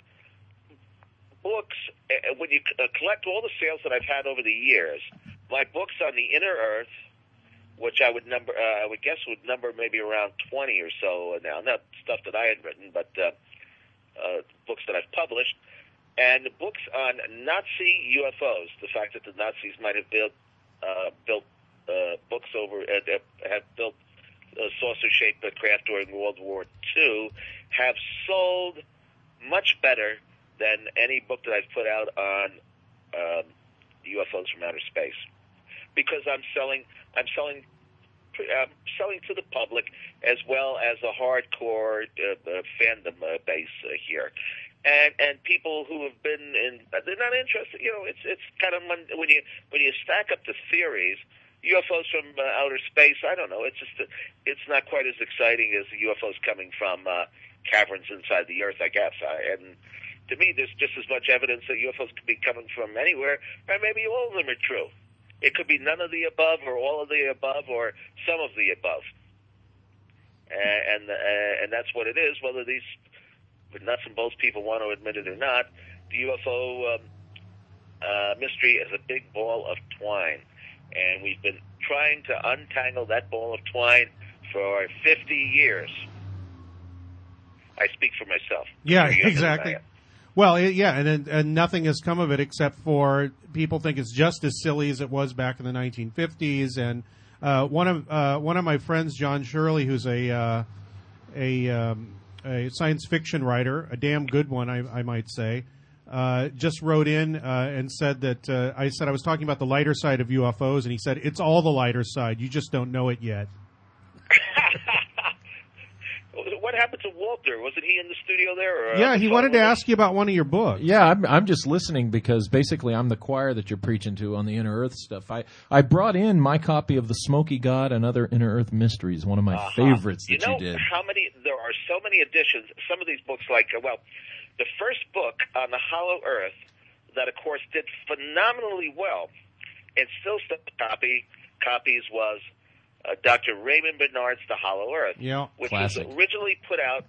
books, uh, when you uh, collect all the sales that I've had over the years, my books on the inner Earth, which I would number, uh, I would guess would number maybe around twenty or so now. Not stuff that I had written, but uh, uh, books that I've published, and the books on Nazi U F Os. The fact that the Nazis might have built uh, built uh, books over, uh, have built uh, saucer-shaped craft during World War Two, have sold much better than any book that I've put out on um, U F Os from outer space, because I'm selling, I'm selling, I'm selling to the public as well as a hardcore uh, uh, fandom uh, base uh, here. And and people who have been in, they're not interested. You know, it's it's kind of when you when you stack up the theories, U F Os from uh, outer space. I don't know. It's just it's not quite as exciting as the U F Os coming from uh, caverns inside the Earth, I guess. I, and to me, there's just as much evidence that U F Os could be coming from anywhere, or maybe all of them are true. It could be none of the above, or all of the above, or some of the above. Uh, and uh, and that's what it is. Whether these nuts and bolts people want to admit it or not, the U F O um, uh, mystery is a big ball of twine, and we've been trying to untangle that ball of twine for fifty years. I speak for myself. Yeah, exactly. Well, it, yeah, and and nothing has come of it except for people think it's just as silly as it was back in the nineteen fifties. And uh, one of uh, one of my friends, John Shirley, who's a uh, a um, a science fiction writer, a damn good one, I, I might say, uh, just wrote in uh, and said that uh, I said I was talking about the lighter side of U F Os, and he said it's all the lighter side. You just don't know it yet. What happened to Walter? Wasn't he in the studio there? Or yeah, he wanted to ask you about one of your books. Yeah, I'm, I'm just listening because basically I'm the choir that you're preaching to on the Inner Earth stuff. I, I brought in my copy of The Smoky God and Other Inner Earth Mysteries, one of my uh-huh. favorites that you, know you did. How many? There are so many editions. Some of these books, like, well, the first book on the Hollow Earth that, of course, did phenomenally well, and still still copy copies was Uh, Doctor Raymond Bernard's The Hollow Earth, yeah, which classic. was originally put out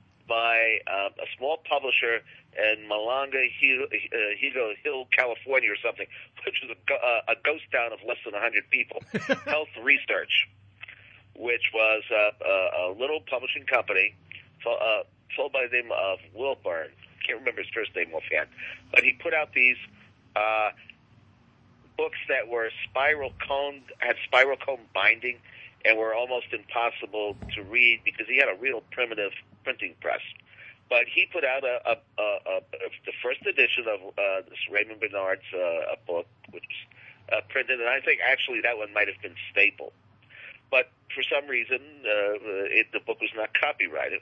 by uh, a small publisher in Malanga Hill, uh, Hill, Hill, California or something, which was a, uh, a ghost town of less than one hundred people, Health Research, which was uh, a, a little publishing company uh, sold by the name of Wilburn. I can't remember his first name offhand, but he put out these uh books that were spiral cone, had spiral cone binding, and were almost impossible to read because he had a real primitive printing press. But he put out a, a, a, a, a the first edition of uh, this Raymond Bernard's uh, a book, which was uh, printed, and I think actually that one might have been stapled. But for some reason, uh, it, the book was not copyrighted,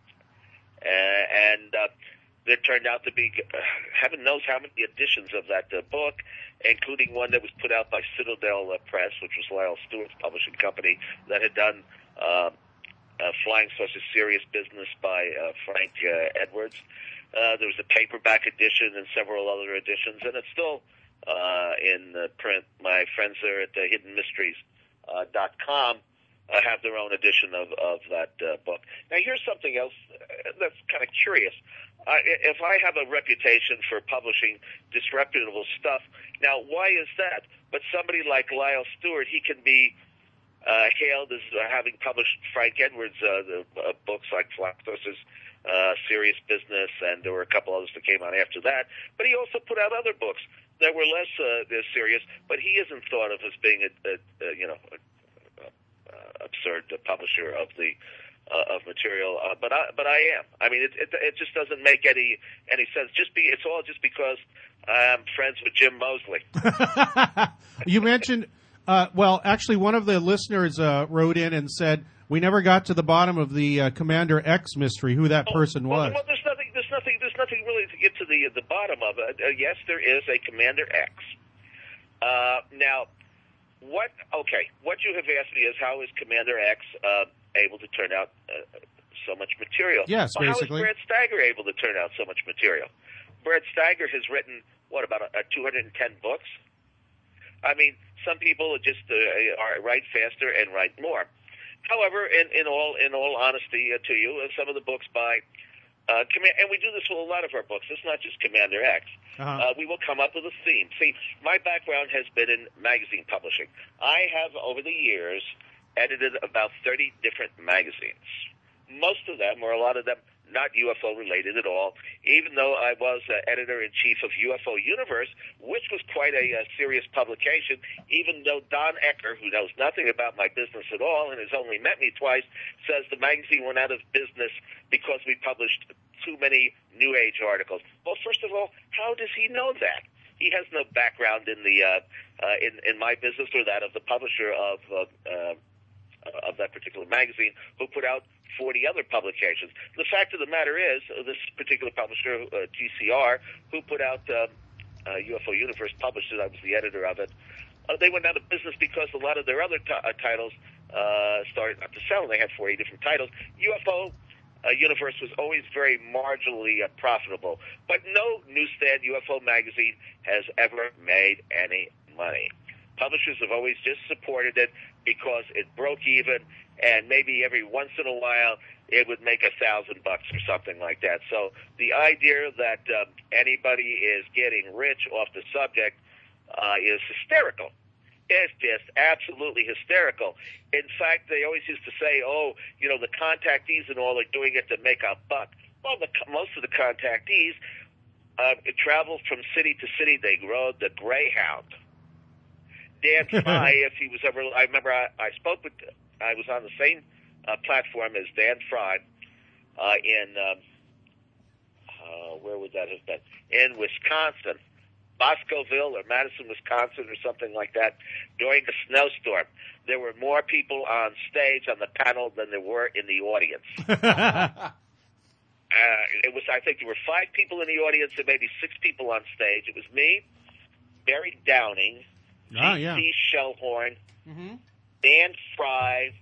uh, and uh, there turned out to be, uh, heaven knows how many editions of that uh, book, including one that was put out by Citadel uh, Press, which was Lyle Stewart's publishing company, that had done uh, uh, Flying Saucer Serious Business by uh, Frank uh, Edwards. Uh, there was a paperback edition and several other editions, and it's still uh, in uh, print. My friends there at uh, hidden mysteries dot com uh, have their own edition of, of that uh, book. Now, here's something else that's kind of curious. Uh, if I have a reputation for publishing disreputable stuff, now why is that? But somebody like Lyle Stewart, he can be uh, hailed as uh, having published Frank Edwards' uh, the, uh, books like Flying Saucer's uh, Serious Business, and there were a couple others that came out after that. But he also put out other books that were less uh, serious, but he isn't thought of as being a, a, a you know a, a, a absurd publisher of the Uh, of material, uh, but I, but I am. I mean, it, it it just doesn't make any any sense. Just be, it's all just because I'm friends with Jim Mosley. You mentioned, uh, well, actually, one of the listeners uh, wrote in and said we never got to the bottom of the uh, Commander X mystery, who that oh, person well, was. Well, there's nothing, there's nothing, there's nothing really to get to the the bottom of it. Uh, yes, there is a Commander X. Uh, now, what? Okay, what you have asked me is how is Commander X Uh, able to turn out uh, so much material. Yes, well, basically. How is Brad Steiger able to turn out so much material? Brad Steiger has written, what, about a, a two hundred ten books? I mean, some people just uh, are write faster and write more. However, in, in all in all honesty uh, to you, uh, some of the books by, uh, Command- and we do this with a lot of our books, it's not just Commander X, uh-huh. uh, we will come up with a theme. See, my background has been in magazine publishing. I have, over the years, edited about thirty different magazines. Most of them, or a lot of them, not U F O related at all, even though I was uh, editor-in-chief of U F O Universe, which was quite a uh, serious publication, even though Don Ecker, who knows nothing about my business at all and has only met me twice, says the magazine went out of business because we published too many New Age articles. Well, first of all, how does he know that? He has no background in the uh, uh, in, in my business or that of the publisher of uh, uh, of that particular magazine, who put out forty other publications. The fact of the matter is, uh, this particular publisher, uh, G C R, who put out uh, uh, U F O Universe, published it, I was the editor of it, uh, they went out of business because a lot of their other t- uh, titles uh, started not to sell, and they had forty different titles. U F O uh, Universe was always very marginally uh, profitable, but no newsstand U F O magazine has ever made any money. Publishers have always just supported it because it broke even, and maybe every once in a while it would make a thousand bucks or something like that. So the idea that um, anybody is getting rich off the subject uh, is hysterical. It's just absolutely hysterical. In fact, they always used to say, oh, you know, the contactees and all are doing it to make a buck. Well, the, most of the contactees uh, travel from city to city. They rode the Greyhound. Dan Fry, if he was ever, I remember I, I spoke with, I was on the same uh, platform as Dan Fry uh, in, um, uh, where would that have been? In Wisconsin, Boscoville or Madison, Wisconsin or something like that, during a snowstorm. There were more people on stage on the panel than there were in the audience. uh, it was, I think there were five people in the audience and maybe six people on stage. It was me, Barry Downing, Oh, yeah. G C Shellhorn, Mm-hmm. Dan Fry,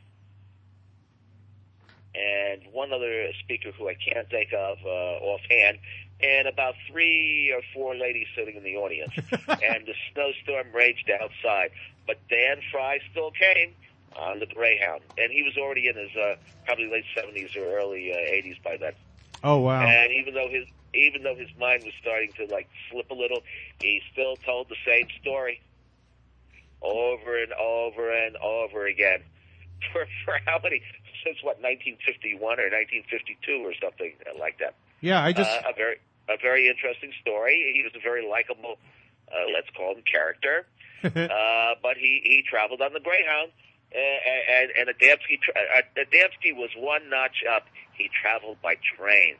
and one other speaker who I can't think of uh, offhand, and about three or four ladies sitting in the audience. And the snowstorm raged outside. But Dan Fry still came on the Greyhound, and he was already in his uh, probably late seventies or early uh, eighties by then. Oh, wow. And even though his even though his mind was starting to like slip a little, he still told the same story over and over and over again. For, for how many? Since what, nineteen fifty-one or nineteen fifty-two or something like that. Yeah, I just... Uh, a very a very interesting story. He was a very likable, uh, let's call him, character. uh, but he, he traveled on the Greyhound, and, and, and Adamski, uh, Adamski was one notch up. He traveled by train.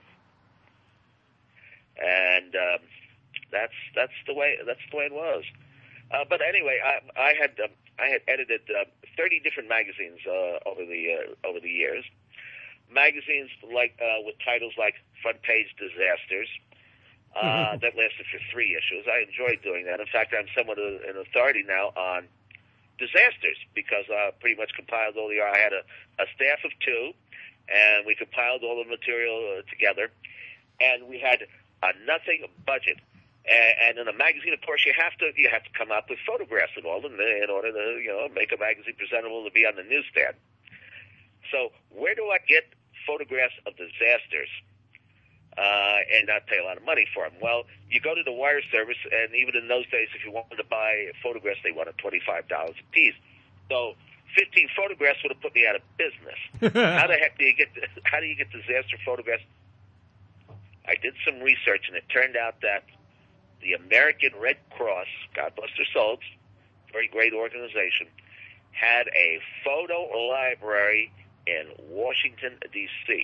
And um, that's that's the way that's the way it was. Uh, but anyway, I, I had um, I had edited uh, thirty different magazines uh, over the uh, over the years. Magazines like uh, with titles like Front Page Disasters uh, that lasted for three issues. I enjoyed doing that. In fact, I'm somewhat of an authority now on disasters because I pretty much compiled all the. I had a, a staff of two, and we compiled all the material uh, together, and we had a nothing budget. And in a magazine, of course, you have to you have to come up with photographs and all in, in order to you know make a magazine presentable to be on the newsstand. So where do I get photographs of disasters uh, and not pay a lot of money for them? Well, you go to the wire service, and even in those days, if you wanted to buy photographs, they wanted twenty-five dollars a piece. So fifteen photographs would have put me out of business. How the heck do you get how do you get disaster photographs? I did some research, and it turned out that the American Red Cross, God bless their souls, very great organization, had a photo library in Washington, D C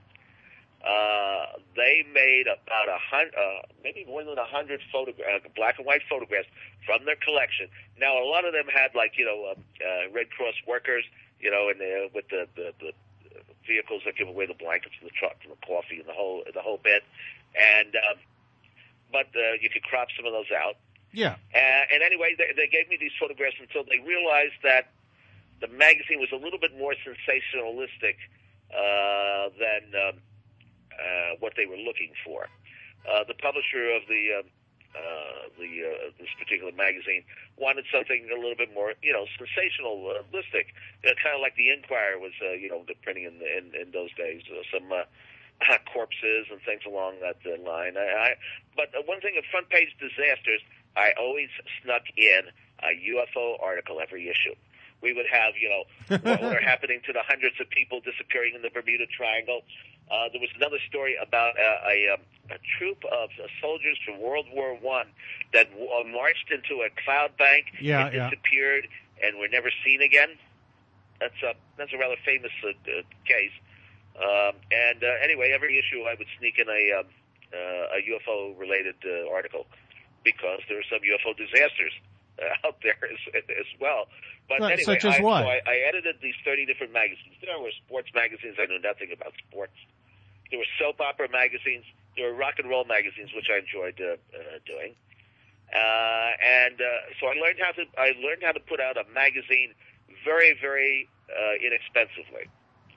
Uh, they made about a hundred, uh, maybe more than a hundred photogra- uh, black and white photographs from their collection. Now, a lot of them had, like, you know, um, uh, Red Cross workers, you know, and the, with the, the, the vehicles that give away the blankets and the truck and the coffee and the whole the whole bit. And um, but uh, you could crop some of those out. Yeah. Uh, and anyway, they, they gave me these photographs until they realized that the magazine was a little bit more sensationalistic uh, than um, uh, what they were looking for. Uh, the publisher of the uh, uh, the uh, this particular magazine wanted something a little bit more, you know, sensationalistic, uh, kind of like the Inquirer was, uh, you know, the printing in, in, in those days. Uh, some uh, corpses and things along that uh, line. I, I, but uh, one thing of Front Page Disasters, I always snuck in a U F O article every issue. We would have, you know, what were happening to the hundreds of people disappearing in the Bermuda Triangle. Uh, there was another story about a, a, a troop of soldiers from World War One that uh, marched into a cloud bank, yeah, and yeah. disappeared, and were never seen again. That's a that's a rather famous uh, uh, case. Um, and uh, anyway, every issue I would sneak in a um, uh, a U F O related uh, article, because there are some U F O disasters uh, out there as, as well. But Right, anyway, such as I, what? so I, I edited these thirty different magazines. There were sports magazines. I knew nothing about sports. There were soap opera magazines. There were rock and roll magazines, which I enjoyed uh, uh, doing. Uh, and uh, so I learned how to I learned how to put out a magazine very, very uh, inexpensively.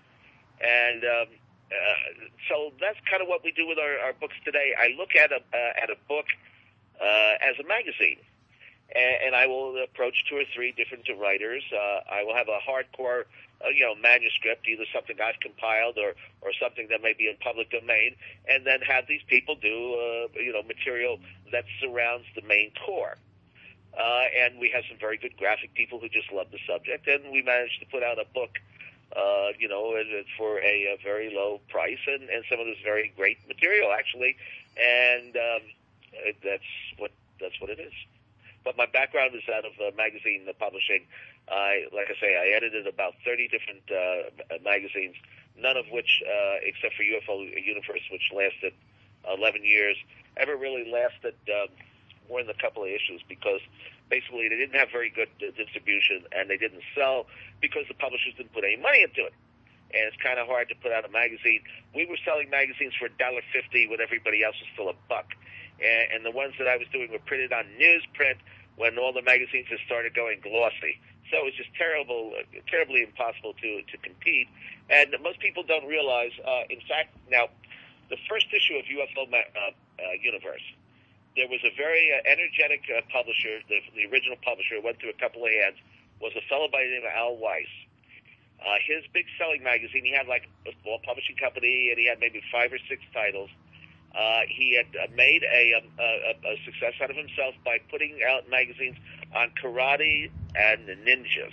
And um, uh, so that's kind of what we do with our, our books today. I look at a uh, at a book uh, as a magazine. And I will approach two or three different writers. Uh, I will have a hardcore, uh, you know, manuscript, either something I've compiled or, or something that may be in public domain, and then have these people do, uh, you know, material that surrounds the main core. Uh, and we have some very good graphic people who just love the subject, and we managed to put out a book, uh, you know, for a, a very low price, and, and some of this very great material, actually. And um, that's what that's what it is. But my background is out of uh, magazine uh, publishing. I, like I say, I edited about thirty different uh, magazines, none of which, uh, except for U F O Universe, which lasted eleven years, ever really lasted um, more than a couple of issues, because basically they didn't have very good uh, distribution, and they didn't sell because the publishers didn't put any money into it. And it's kind of hard to put out a magazine. We were selling magazines for a dollar fifty when everybody else was still a buck. And, and the ones that I was doing were printed on newsprint when all the magazines had started going glossy. So it was just terrible, uh, terribly impossible to, to compete. And most people don't realize, uh, in fact, now, the first issue of U F O ma- uh, uh, Universe, there was a very uh, energetic uh, publisher, the, the original publisher, went through a couple of hands, was a fellow by the name of Al Weiss. Uh, his big selling magazine, he had like a small publishing company, and he had maybe five or six titles. Uh, he had uh, made a, um, a, a success out of himself by putting out magazines on karate and ninjas.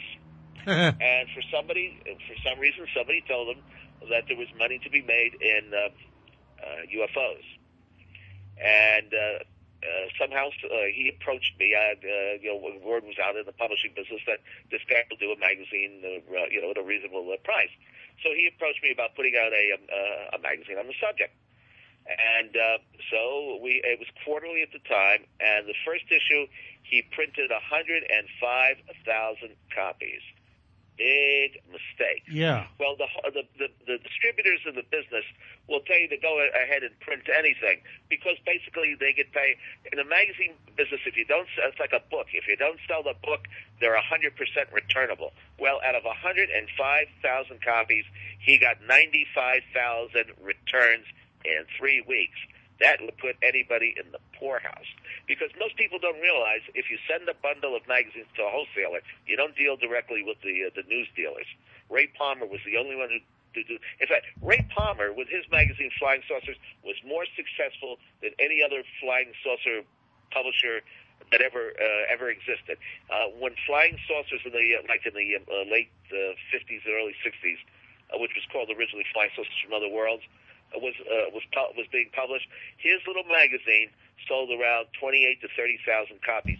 And for somebody, for some reason, somebody told him that there was money to be made in uh, uh, U F Os. And uh, uh, somehow uh, he approached me. I, uh, you know, word was out in the publishing business that this guy will do a magazine, uh, you know, at a reasonable uh, price. So he approached me about putting out a, uh, a magazine on the subject. And uh, so we it was quarterly at the time, and the first issue, he printed one hundred five thousand copies. Big mistake. Yeah. Well, the, the the the distributors in the business will tell you to go ahead and print anything, because basically they get paid. In the magazine business, if you don't, it's like a book. If you don't sell the book, they're one hundred percent returnable. Well, out of one hundred five thousand copies, he got ninety-five thousand returns in three weeks. That would put anybody in the poorhouse. Because most people don't realize, if you send a bundle of magazines to a wholesaler, you don't deal directly with the uh, the news dealers. Ray Palmer was the only one who to do. In fact, Ray Palmer, with his magazine Flying Saucers, was more successful than any other flying saucer publisher that ever uh, ever existed. Uh, when Flying Saucers in the uh, like in the uh, late uh, fifties and early sixties, uh, which was called originally Flying Saucers from Other Worlds, was uh, was was being published, his little magazine sold around twenty-eight to thirty thousand copies.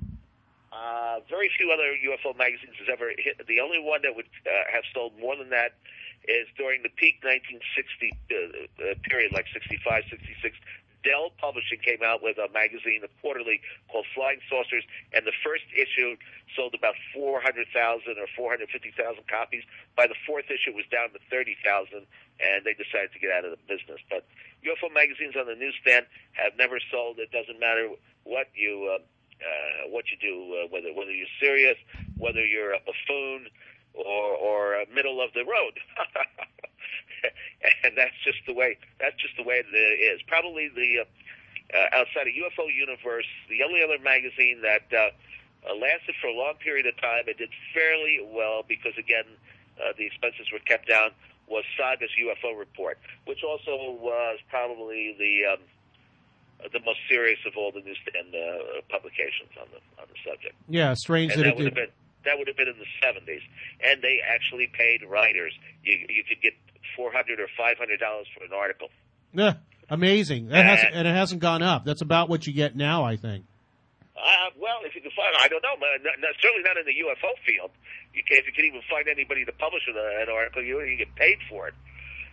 Uh, very few other U F O magazines has ever hit. The only one that would uh, have sold more than that is during the peak nineteen sixty uh, uh, period, like sixty-five, sixty-six. Dell Publishing came out with a magazine, a quarterly, called Flying Saucers, and the first issue sold about four hundred thousand or four hundred fifty thousand copies. By the fourth issue, it was down to thirty thousand, and they decided to get out of the business. But U F O magazines on the newsstand have never sold. It doesn't matter what you uh, uh, what you do, uh, whether whether you're serious, whether you're a buffoon, or or uh, middle of the road. And that's just the way. That's just the way it is. Probably the uh, uh, outside of U F O Universe, the only other magazine that uh, uh, lasted for a long period of time and did fairly well, because again, uh, the expenses were kept down, was Saga's U F O Report, which also was probably the um, the most serious of all the newsstand uh, publications on the on the subject. Yeah, strange and that, that it would did. have been that would have been in the seventies, and they actually paid writers. You you could get four hundred or five hundred dollars for an article. Yeah, amazing. That and, hasn't, and it hasn't gone up. That's about what you get now, I think. Uh, well, if you can find, I don't know, but not, not, certainly not in the U F O field. You can, if you can even find anybody to publish an, an article, you you get paid for it.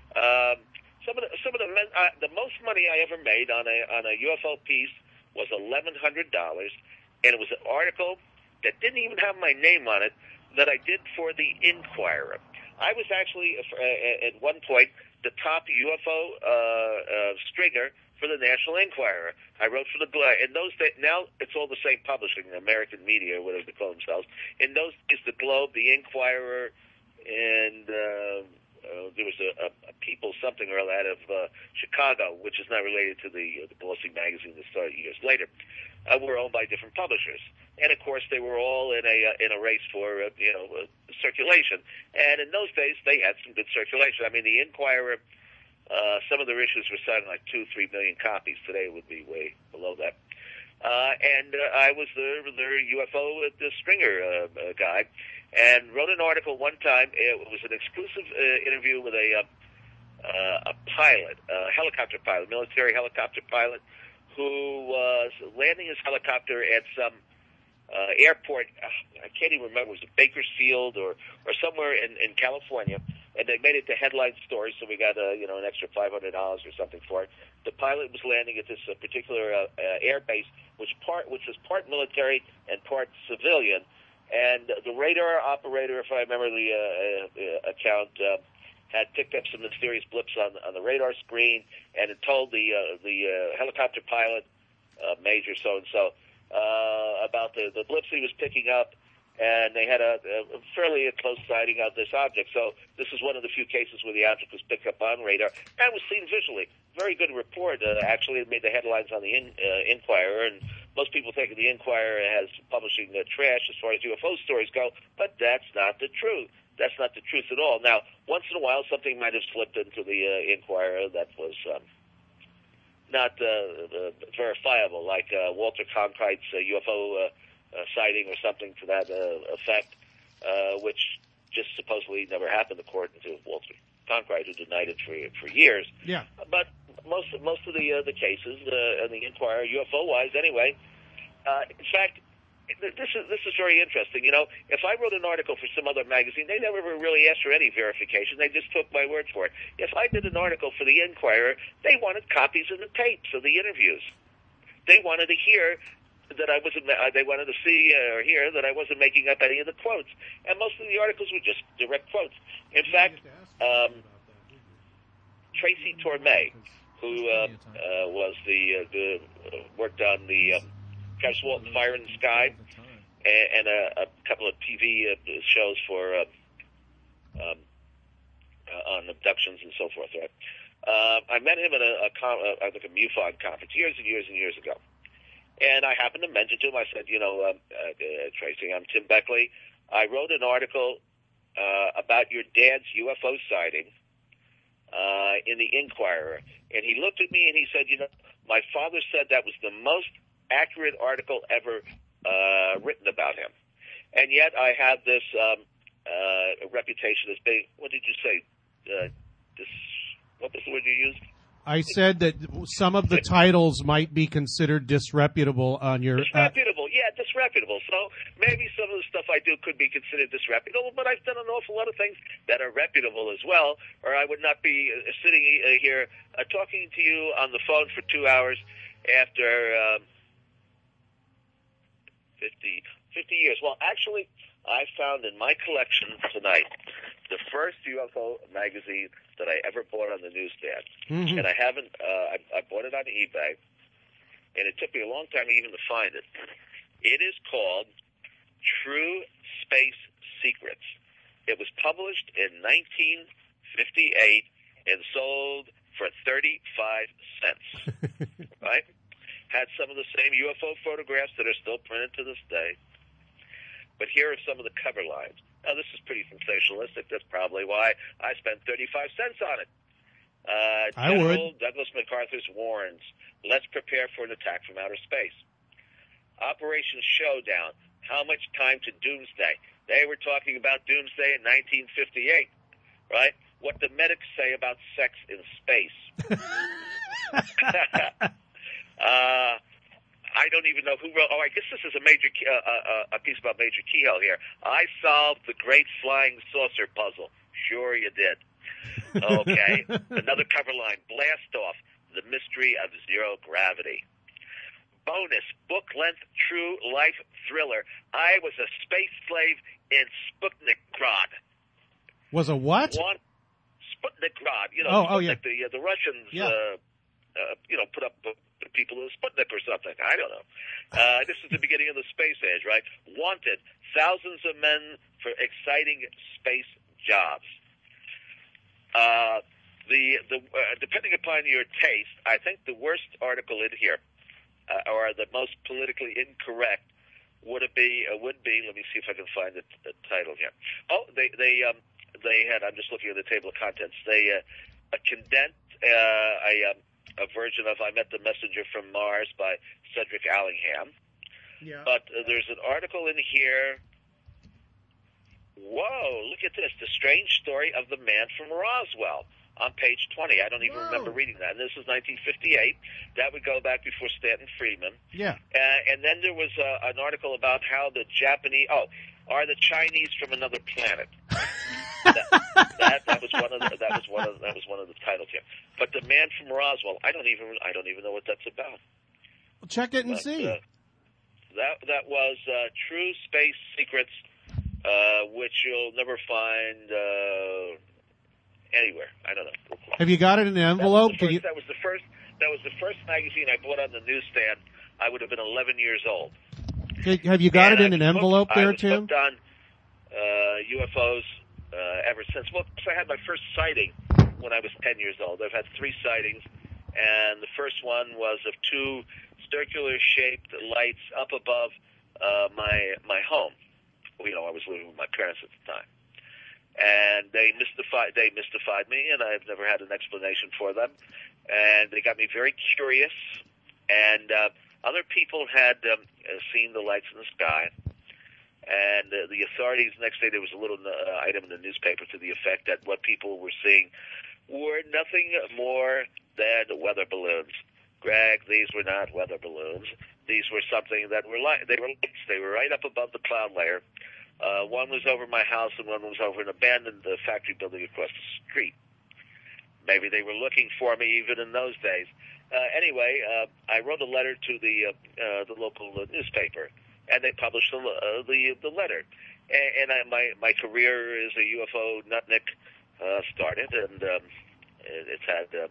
Um, some of the some of the men, uh, the most money I ever made on a on a U F O piece was eleven hundred dollars, and it was an article that didn't even have my name on it that I did for the Inquirer. I was actually uh, at one point the top U F O uh, uh, stringer for the National Enquirer. I wrote for the Globe. In those days, now it's all the same publishing, American media, whatever they call themselves. In those days, the Globe, the Enquirer, and uh, uh, there was a, a, a People something or other out of uh, Chicago, which is not related to the uh, the Glossy magazine that started years later, uh, were owned by different publishers. And of course, they were all in a uh, in a race for uh, you know uh, circulation. And in those days, they had some good circulation. I mean, the Enquirer. Uh, some of their issues were selling like two, three million copies. Today it would be way below that. Uh, and uh, I was their, their U F O uh, the stringer uh, uh, guy, and wrote an article one time. It was an exclusive uh, interview with a uh, uh, a pilot, a helicopter pilot, military helicopter pilot, who was landing his helicopter at some uh, airport. I can't even remember. It was it Bakersfield or or somewhere in, in California. And they made it to headline stories, so we got uh, you know an extra five hundred dollars or something for it. The pilot was landing at this uh, particular uh, uh, air base, which part which was part military and part civilian. And the radar operator, if I remember the uh, uh, account, uh, had picked up some mysterious blips on on the radar screen, and it told the uh, the uh, helicopter pilot, uh, Major so and so, about the the blips he was picking up. And they had a, a fairly close sighting of this object. So this is one of the few cases where the object was picked up on radar and was seen visually. Very good report. Uh, actually, it made the headlines on the in, uh, Inquirer, and most people think the Inquirer has publishing uh, trash as far as U F O stories go, but that's not the truth. That's not the truth at all. Now, once in a while, something might have slipped into the uh, Inquirer that was um, not uh, uh, verifiable, like uh, Walter Cronkite's uh, U F O uh, Uh, sighting or something to that uh, effect, uh, which just supposedly never happened, according to Walter Cronkite, who denied it for for years. Yeah. But most most of the uh, the cases uh, in the Inquirer, U F O wise, anyway. Uh, in fact, this is this is very interesting. You know, if I wrote an article for some other magazine, they never really asked for any verification. They just took my word for it. If I did an article for the Inquirer, they wanted copies of the tapes of the interviews. They wanted to hear that I wasn't, uh, they wanted to see uh, or hear that I wasn't making up any of the quotes. And most of the articles were just direct quotes. In fact, um, Tracy Torme, who uh, uh, was the, uh, the uh, worked on the um, Travis Walton Fire in the Sky and, and a, a couple of T V uh, shows for uh, um, uh, on abductions and so forth. Right? Uh, I met him at a, a, com- uh, I think a MUFON conference years and years and years ago. And I happened to mention to him, I said, you know, um, uh, uh, Tracy, I'm Tim Beckley. I wrote an article uh, about your dad's U F O sighting uh, in the Inquirer. And he looked at me and he said, you know, my father said that was the most accurate article ever uh, written about him. And yet I have this um, uh, reputation as being, what did you say? Uh, this, what was the word you used? I said that some of the titles might be considered disreputable on your... Disreputable, uh, yeah, disreputable. So maybe some of the stuff I do could be considered disreputable, but I've done an awful lot of things that are reputable as well, or I would not be uh, sitting uh, here uh, talking to you on the phone for two hours after um, fifty, fifty years. Well, actually, I found in my collection tonight the first U F O magazine that I ever bought on the newsstand. Mm-hmm. And I haven't, uh, I, I bought it on eBay, and it took me a long time even to find it. It is called True Space Secrets. It was published in nineteen fifty-eight and sold for thirty-five cents. Right? Had some of the same U F O photographs that are still printed to this day. But here are some of the cover lines. Now, this is pretty sensationalistic. That's probably why I spent thirty-five cents on it. Uh, I General would. Douglas MacArthur's warns, let's prepare for an attack from outer space. Operation Showdown, how much time to doomsday? They were talking about doomsday in nineteen fifty-eight, right? what the medics say about sex in space. uh, I don't even know who wrote. Oh, I guess this is a major key, uh, uh, a piece about Major Keyhoe here. I solved the great flying saucer puzzle. Sure, you did. Okay. Another cover line: blast off the mystery of zero gravity. Bonus book length true life thriller. I was a space slave in Sputnik-Grad. Was a what? One, Sputnik-Grad. You know, oh, Sputnik, oh yeah. The, uh, the Russians, yeah. uh, uh, you know, put up the, the people in Sputnik or something. I don't know. Uh, this is the beginning of the space age, right? Wanted thousands of men for exciting space jobs. Uh, the the uh, depending upon your taste, I think the worst article in here, uh, or the most politically incorrect, would it be? Uh, would be? Let me see if I can find the, the title here. Oh, they they um, they had. I'm just looking at the table of contents. They uh, condensed uh, a um, a version of "I Met the Messenger from Mars" by Cedric Allingham. Yeah. But uh, there's an article in here. Whoa! Look at this. The strange story of the man from Roswell. On page twenty. I don't even Whoa. remember reading that. And this is nineteen fifty-eight. That would go back before Stanton Friedman. Yeah. Uh, and then there was uh, an article about how the Japanese, oh, are the Chinese from another planet? that, that, that was one of the, that was one of that was one of the titles here. But the man from Roswell, I don't even I don't even know what that's about. Well, check it and but, see. Uh, that that was uh, True Space Secrets, uh, which you'll never find. Uh, Anywhere, I don't know. Have you got it in an envelope? That was, you... first, that was the first. That was the first magazine I bought on the newsstand. I would have been eleven years old. Have you got and it in an envelope hooked, there, I was Tim? hooked on uh, U F Os uh, ever since. Well, I had my first sighting when I was ten years old. I've had three sightings, and the first one was of two circular-shaped lights up above uh, my my home. You know, I was living with my parents at the time. And they mystified they mystified me, and I've never had an explanation for them. And they got me very curious. And uh, other people had um, seen the lights in the sky. And uh, the authorities, next day there was a little uh, item in the newspaper to the effect that what people were seeing were nothing more than weather balloons. Greg, these were not weather balloons. These were something that were light. They were lights. They were right up above the cloud layer. Uh, one was over my house, and one was over an abandoned uh, factory building across the street. Maybe they were looking for me even in those days. Uh, anyway, uh, I wrote a letter to the uh, uh, the local uh, newspaper, and they published the uh, the, the letter. And, and I, my my career as a U F O nutnik uh, started, and um, it, it's had. Um,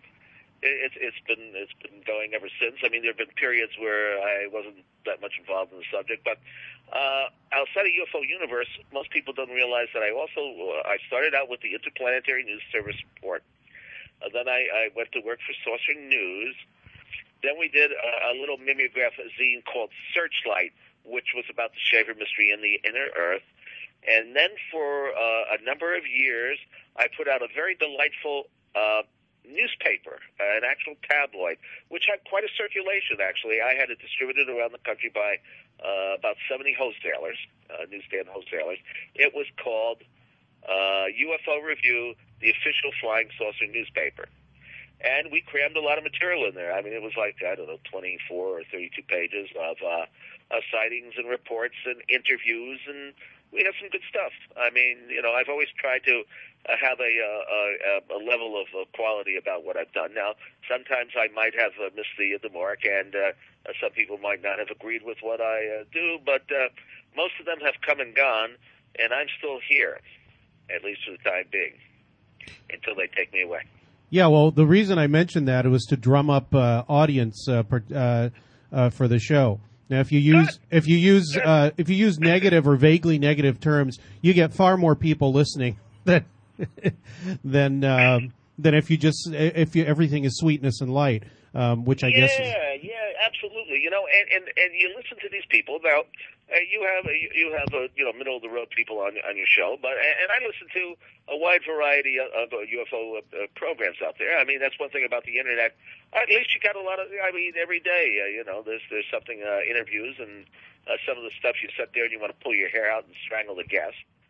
It's it's been it's been going ever since. I mean, there have been periods where I wasn't that much involved in the subject, but uh, outside of U F O universe, most people don't realize that I also uh, I started out with the Interplanetary News Service report. Uh, then I, I went to work for Saucer News. Then we did a, a little mimeograph zine called Searchlight, which was about the Shaver mystery in the inner Earth. And then for uh, a number of years, I put out a very delightful Uh, newspaper, uh, an actual tabloid, which had quite a circulation, actually. I had it distributed around the country by uh, about seventy wholesalers, uh, newsstand wholesalers. It was called uh, U F O Review, the official flying saucer newspaper. And we crammed a lot of material in there. I mean, it was like, I don't know, twenty-four or thirty-two pages of uh, uh, sightings and reports and interviews, and we had some good stuff. I mean, you know, I've always tried to uh, have a, uh, a, a level of uh, quality about what I've done. Now, sometimes I might have uh, missed the, the mark, and uh, some people might not have agreed with what I uh, do, but uh, most of them have come and gone, and I'm still here, at least for the time being, until they take me away. Yeah, well, the reason I mentioned that it was to drum up uh, audience uh, per, uh, uh, for the show. Now, if you use Good. if you use uh, if you use negative or vaguely negative terms, you get far more people listening than than um, than if you just if you everything is sweetness and light, um, which I yeah, guess. Is, yeah, yeah, absolutely. You know, and, and, and you listen to these people about. Uh, you have a, you have a, you know middle of the road people on on your show, but and I listen to a wide variety of, of uh, U F O uh, programs out there. I mean, that's one thing about the internet. At least you got a lot of. I mean, every day, uh, you know, there's there's something uh, interviews and uh, some of the stuff you sit there and you want to pull your hair out and strangle the guest.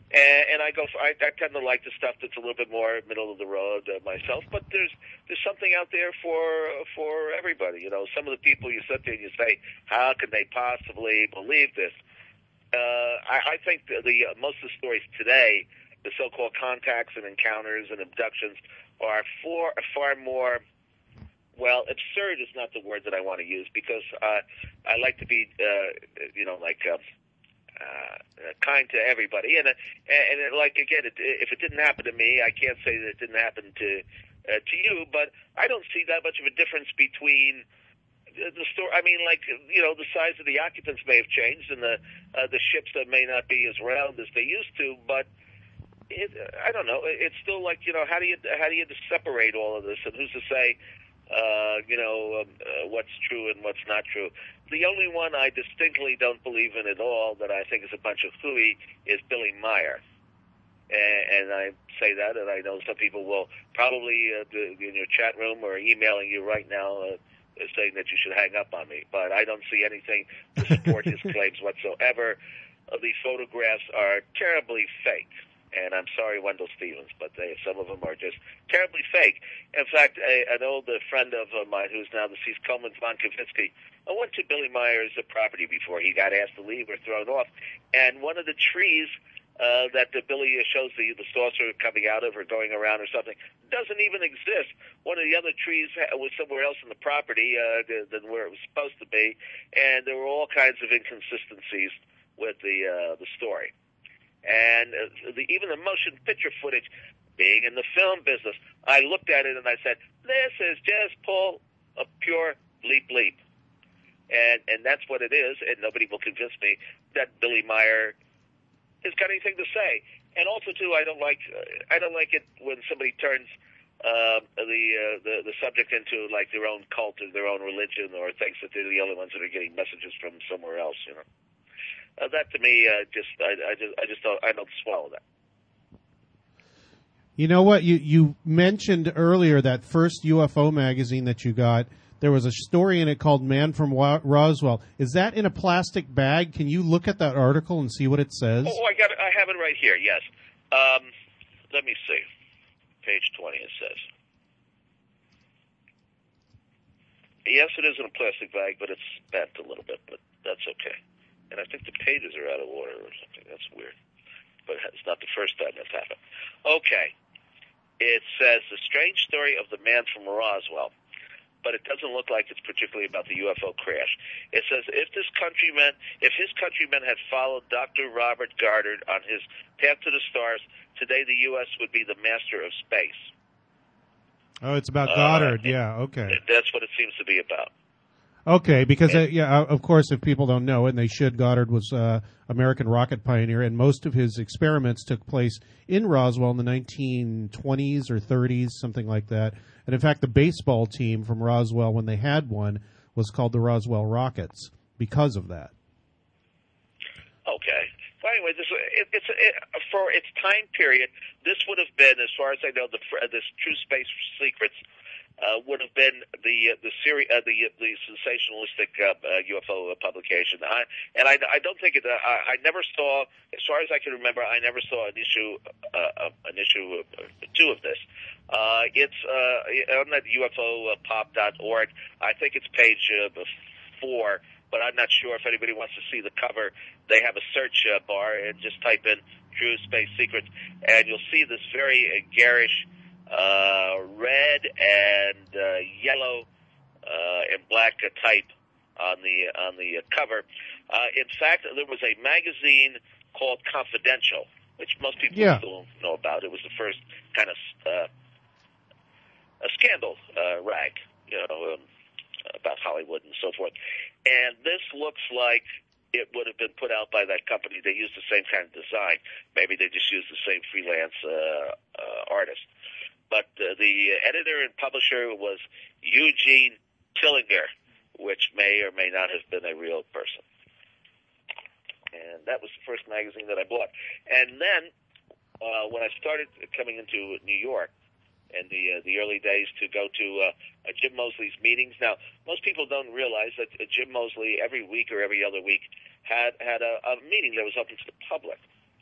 And, and I go, for, I, I tend to like the stuff that's a little bit more middle of the road uh, myself. But there's there's something out there for for everybody. You know, some of the people you sit there and you say, how can they possibly believe this? Uh, I, I think the, the uh, most of the stories today, the so-called contacts and encounters and abductions, are far far more. Well, absurd is not the word that I want to use because uh, I like to be, uh, you know, like uh, uh, kind to everybody. And uh, and it, like again, it, if it didn't happen to me, I can't say that it didn't happen to uh, to you. But I don't see that much of a difference between the, the store. I mean, like you know, the size of the occupants may have changed, and the uh, the ships that may not be as round as they used to, but. It, I don't know. It's still like you know, how do you how do you separate all of this, and who's to say? Uh, you know, um, uh, what's true and what's not true. The only one I distinctly don't believe in at all that I think is a bunch of hooey is Billy Meyer. And, and I say that, and I know some people will probably uh, in your chat room or emailing you right now uh, saying that you should hang up on me. But I don't see anything to support his claims whatsoever. Uh, these photographs are terribly fake. And I'm sorry, Wendell Stevens, but they, some of them are just terribly fake. In fact, a, an old uh, friend of uh, mine who's now deceased, Coleman von Kavinsky, I went to Billy Meyer's uh, property before he got asked to leave or thrown off. And one of the trees uh, that the Billy shows the, the saucer coming out of or going around or something doesn't even exist. One of the other trees was somewhere else in the property uh, than where it was supposed to be. And there were all kinds of inconsistencies with the uh, the story. And uh, the, even the motion picture footage, being in the film business, I looked at it and I said, this is just Paul, a pure bleep bleep. And and that's what it is, and nobody will convince me that Billy Meyer has got anything to say. And also, too, I don't like uh, I don't like it when somebody turns uh, the, uh, the the subject into like their own cult or their own religion, or thinks that they're the only ones that are getting messages from somewhere else, you know. Uh, that to me, uh, just I, I just I just don't I don't swallow that. You know what? You you mentioned earlier that first U F O magazine that you got. There was a story in it called "Man from Wa- Roswell." Is that in a plastic bag? Can you look at that article and see what it says? Oh, I got it. I have it right here. Yes. Um, let me see. Page twenty. It says. Yes, it is in a plastic bag, but it's bent a little bit. But that's okay. And I think the pages are out of order or something. That's weird. But it's not the first time that's happened. Okay. It says, the strange story of the man from Roswell. But it doesn't look like it's particularly about the U F O crash. It says, if this countryman, if his countrymen had followed Doctor Robert Goddard on his path to the stars, today the U S would be the master of space. Oh, it's about Goddard. Uh, yeah, okay. That's what it seems to be about. Okay, because, uh, yeah, of course, if people don't know, and they should, Goddard was uh, American rocket pioneer, and most of his experiments took place in Roswell in the nineteen twenties or thirties, something like that. And, in fact, the baseball team from Roswell, when they had one, was called the Roswell Rockets because of that. Okay. Well, anyway, this, it, it's it, for its time period, this would have been, as far as I know, the this True Space Secrets Uh, would have been the uh, the seri- uh, the the sensationalistic uh, uh, U F O publication, I, and I, I don't think it. Uh, I, I never saw, as far as I can remember, I never saw an issue uh, an issue uh, two of this. Uh, it's uh, on that U F O pop dot org. I think it's page uh, four, but I'm not sure if anybody wants to see the cover. They have a search uh, bar and just type in True Space Secrets, and you'll see this very uh, garish. Uh, red and uh, yellow uh, and black uh, type on the on the uh, cover. Uh, in fact, there was a magazine called Confidential, which most people yeah. still know about. It was the first kind of uh, a scandal uh, rag, you know, um, about Hollywood and so forth. And this looks like it would have been put out by that company. They used the same kind of design. Maybe they just used the same freelance uh, uh, artist. But uh, the editor and publisher was Eugene Tillinger, which may or may not have been a real person. And that was the first magazine that I bought. And then uh, when I started coming into New York in the uh, the early days to go to uh, Jim Mosley's meetings. Now, most people don't realize that uh, Jim Mosley every week or every other week had, had a, a meeting that was open to the public.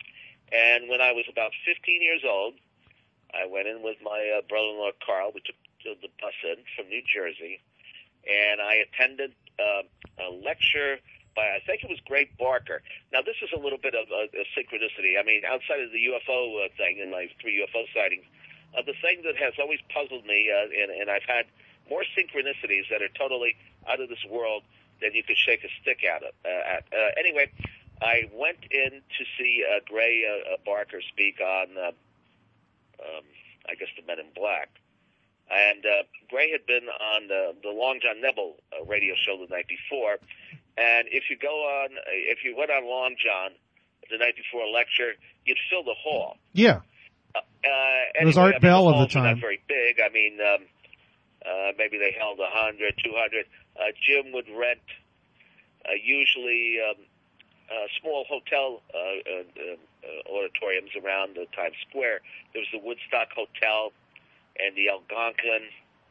And when I was about fifteen years old, I went in with my uh, brother-in-law, Carl. We took the bus in from New Jersey, and I attended uh, a lecture by, I think it was Gray Barker. Now, this is a little bit of a, a synchronicity. I mean, outside of the U F O uh, thing and my three U F O sightings, uh, the thing that has always puzzled me, uh, and, and I've had more synchronicities that are totally out of this world than you could shake a stick at. It, uh, at. Uh, anyway, I went in to see uh, Gray uh, Barker speak on, uh, um, I guess, the Men in Black. And uh, Gray had been on the, the Long John Nebel uh, radio show the night before. And if you go on, if you went on Long John the night before a lecture, you'd fill the hall. Yeah. Uh, anyway, it was Art I mean, Bell the of the halls were time. not very big. I mean, um, uh, maybe they held one hundred, two hundred. Uh, Jim would rent uh, usually um, uh, small hotel uh, uh, uh, auditoriums around uh, Times Square. There was the Woodstock Hotel and the Algonquin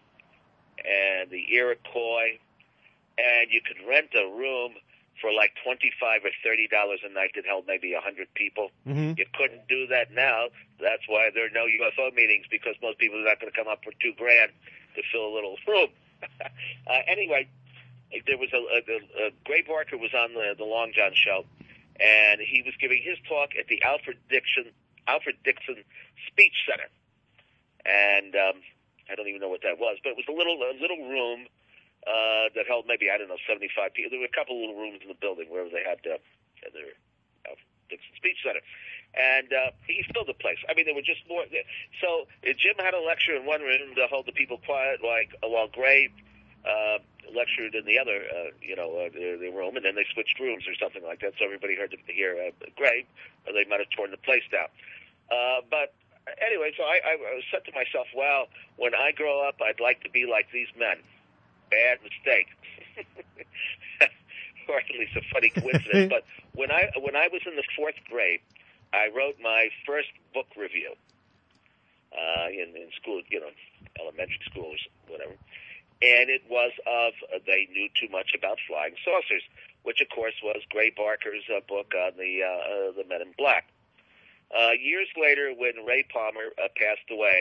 and the Iroquois, and you could rent a room for like twenty-five or thirty dollars a night that held maybe a hundred people. Mm-hmm. You couldn't do that now. That's why there are no U F O meetings, because most people are not going to come up for two grand to fill a little room. uh, anyway, there was a, a, a, a Gray Barker was on the, the Long John show, and he was giving his talk at the Alfred Dixon Alfred Dixon Speech Center, and um, I don't even know what that was, but it was a little a little room uh, that held maybe, I don't know, seventy-five people. There were a couple little rooms in the building where they had uh, their Alfred Dixon Speech Center. And uh, he filled the place. I mean, there were just more. So uh, Jim had a lecture in one room to hold the people quiet, like uh, while Gray uh, lectured in the other, uh, you know, uh, the, the room, and then they switched rooms or something like that, so everybody heard to hear uh, Gray, or they might have torn the place down. Uh, but anyway, so I, I said to myself, well, when I grow up, I'd like to be like these men. Bad mistake. Or at least a funny coincidence. But when I when I was in the fourth grade, I wrote my first book review uh, in, in school, you know, elementary school or whatever, and it was of uh, They Knew Too Much About Flying Saucers, which, of course, was Gray Barker's uh, book on the uh, uh, the Men in Black. Uh, years later, when Ray Palmer uh, passed away,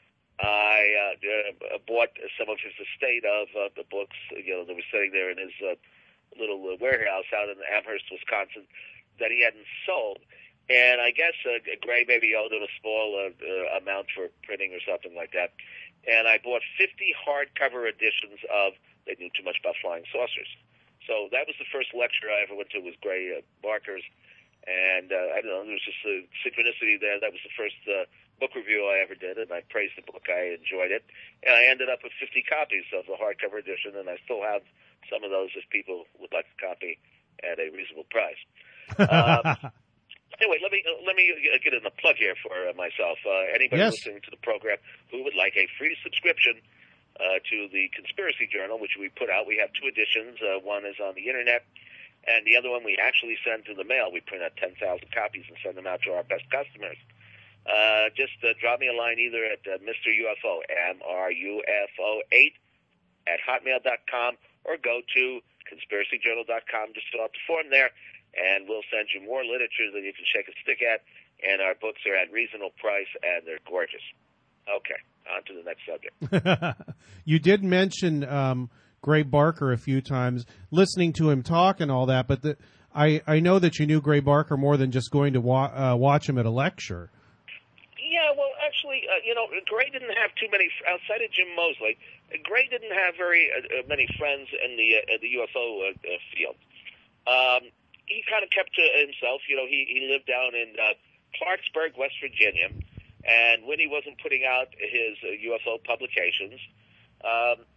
I uh, uh, bought some of his estate of uh, the books, you know, that were sitting there in his uh, little uh, warehouse out in Amherst, Wisconsin, that he hadn't sold. And I guess uh, Gray maybe owed him a small uh, uh, amount for printing or something like that. And I bought fifty hardcover editions of They Knew Too Much About Flying Saucers. So that was the first lecture I ever went to, was Gray uh, Barker's. And uh, I don't know, there was just a synchronicity there. That was the first uh, book review I ever did, and I praised the book. I enjoyed it. And I ended up with fifty copies of the hardcover edition, and I still have some of those if people would like a copy at a reasonable price. Um, Anyway, let me uh, let me get in a plug here for uh, myself. Uh, anybody yes. listening to the program who would like a free subscription uh, to the Conspiracy Journal, which we put out, we have two editions. Uh, one is on the internet, and the other one we actually send to the mail. We print out ten thousand copies and send them out to our best customers. Uh, just uh, drop me a line either at uh, Mister U F O, M R U F O eight, at hotmail dot com, or go to conspiracy journal dot com. Just fill out the form there, and we'll send you more literature than you can shake a stick at, and our books are at reasonable price, and they're gorgeous. Okay, on to the next subject. You did mention um, Gray Barker a few times, listening to him talk and all that, but the, I, I know that you knew Gray Barker more than just going to wa- uh, watch him at a lecture. Yeah, well, actually, uh, you know, Gray didn't have too many, outside of Jim Mosley, Gray didn't have very uh, many friends in the, uh, the U F O uh, uh, field. Um, He kind of kept to himself. You know, he, he lived down in uh, Clarksburg, West Virginia, and when he wasn't putting out his uh, U F O publications, um,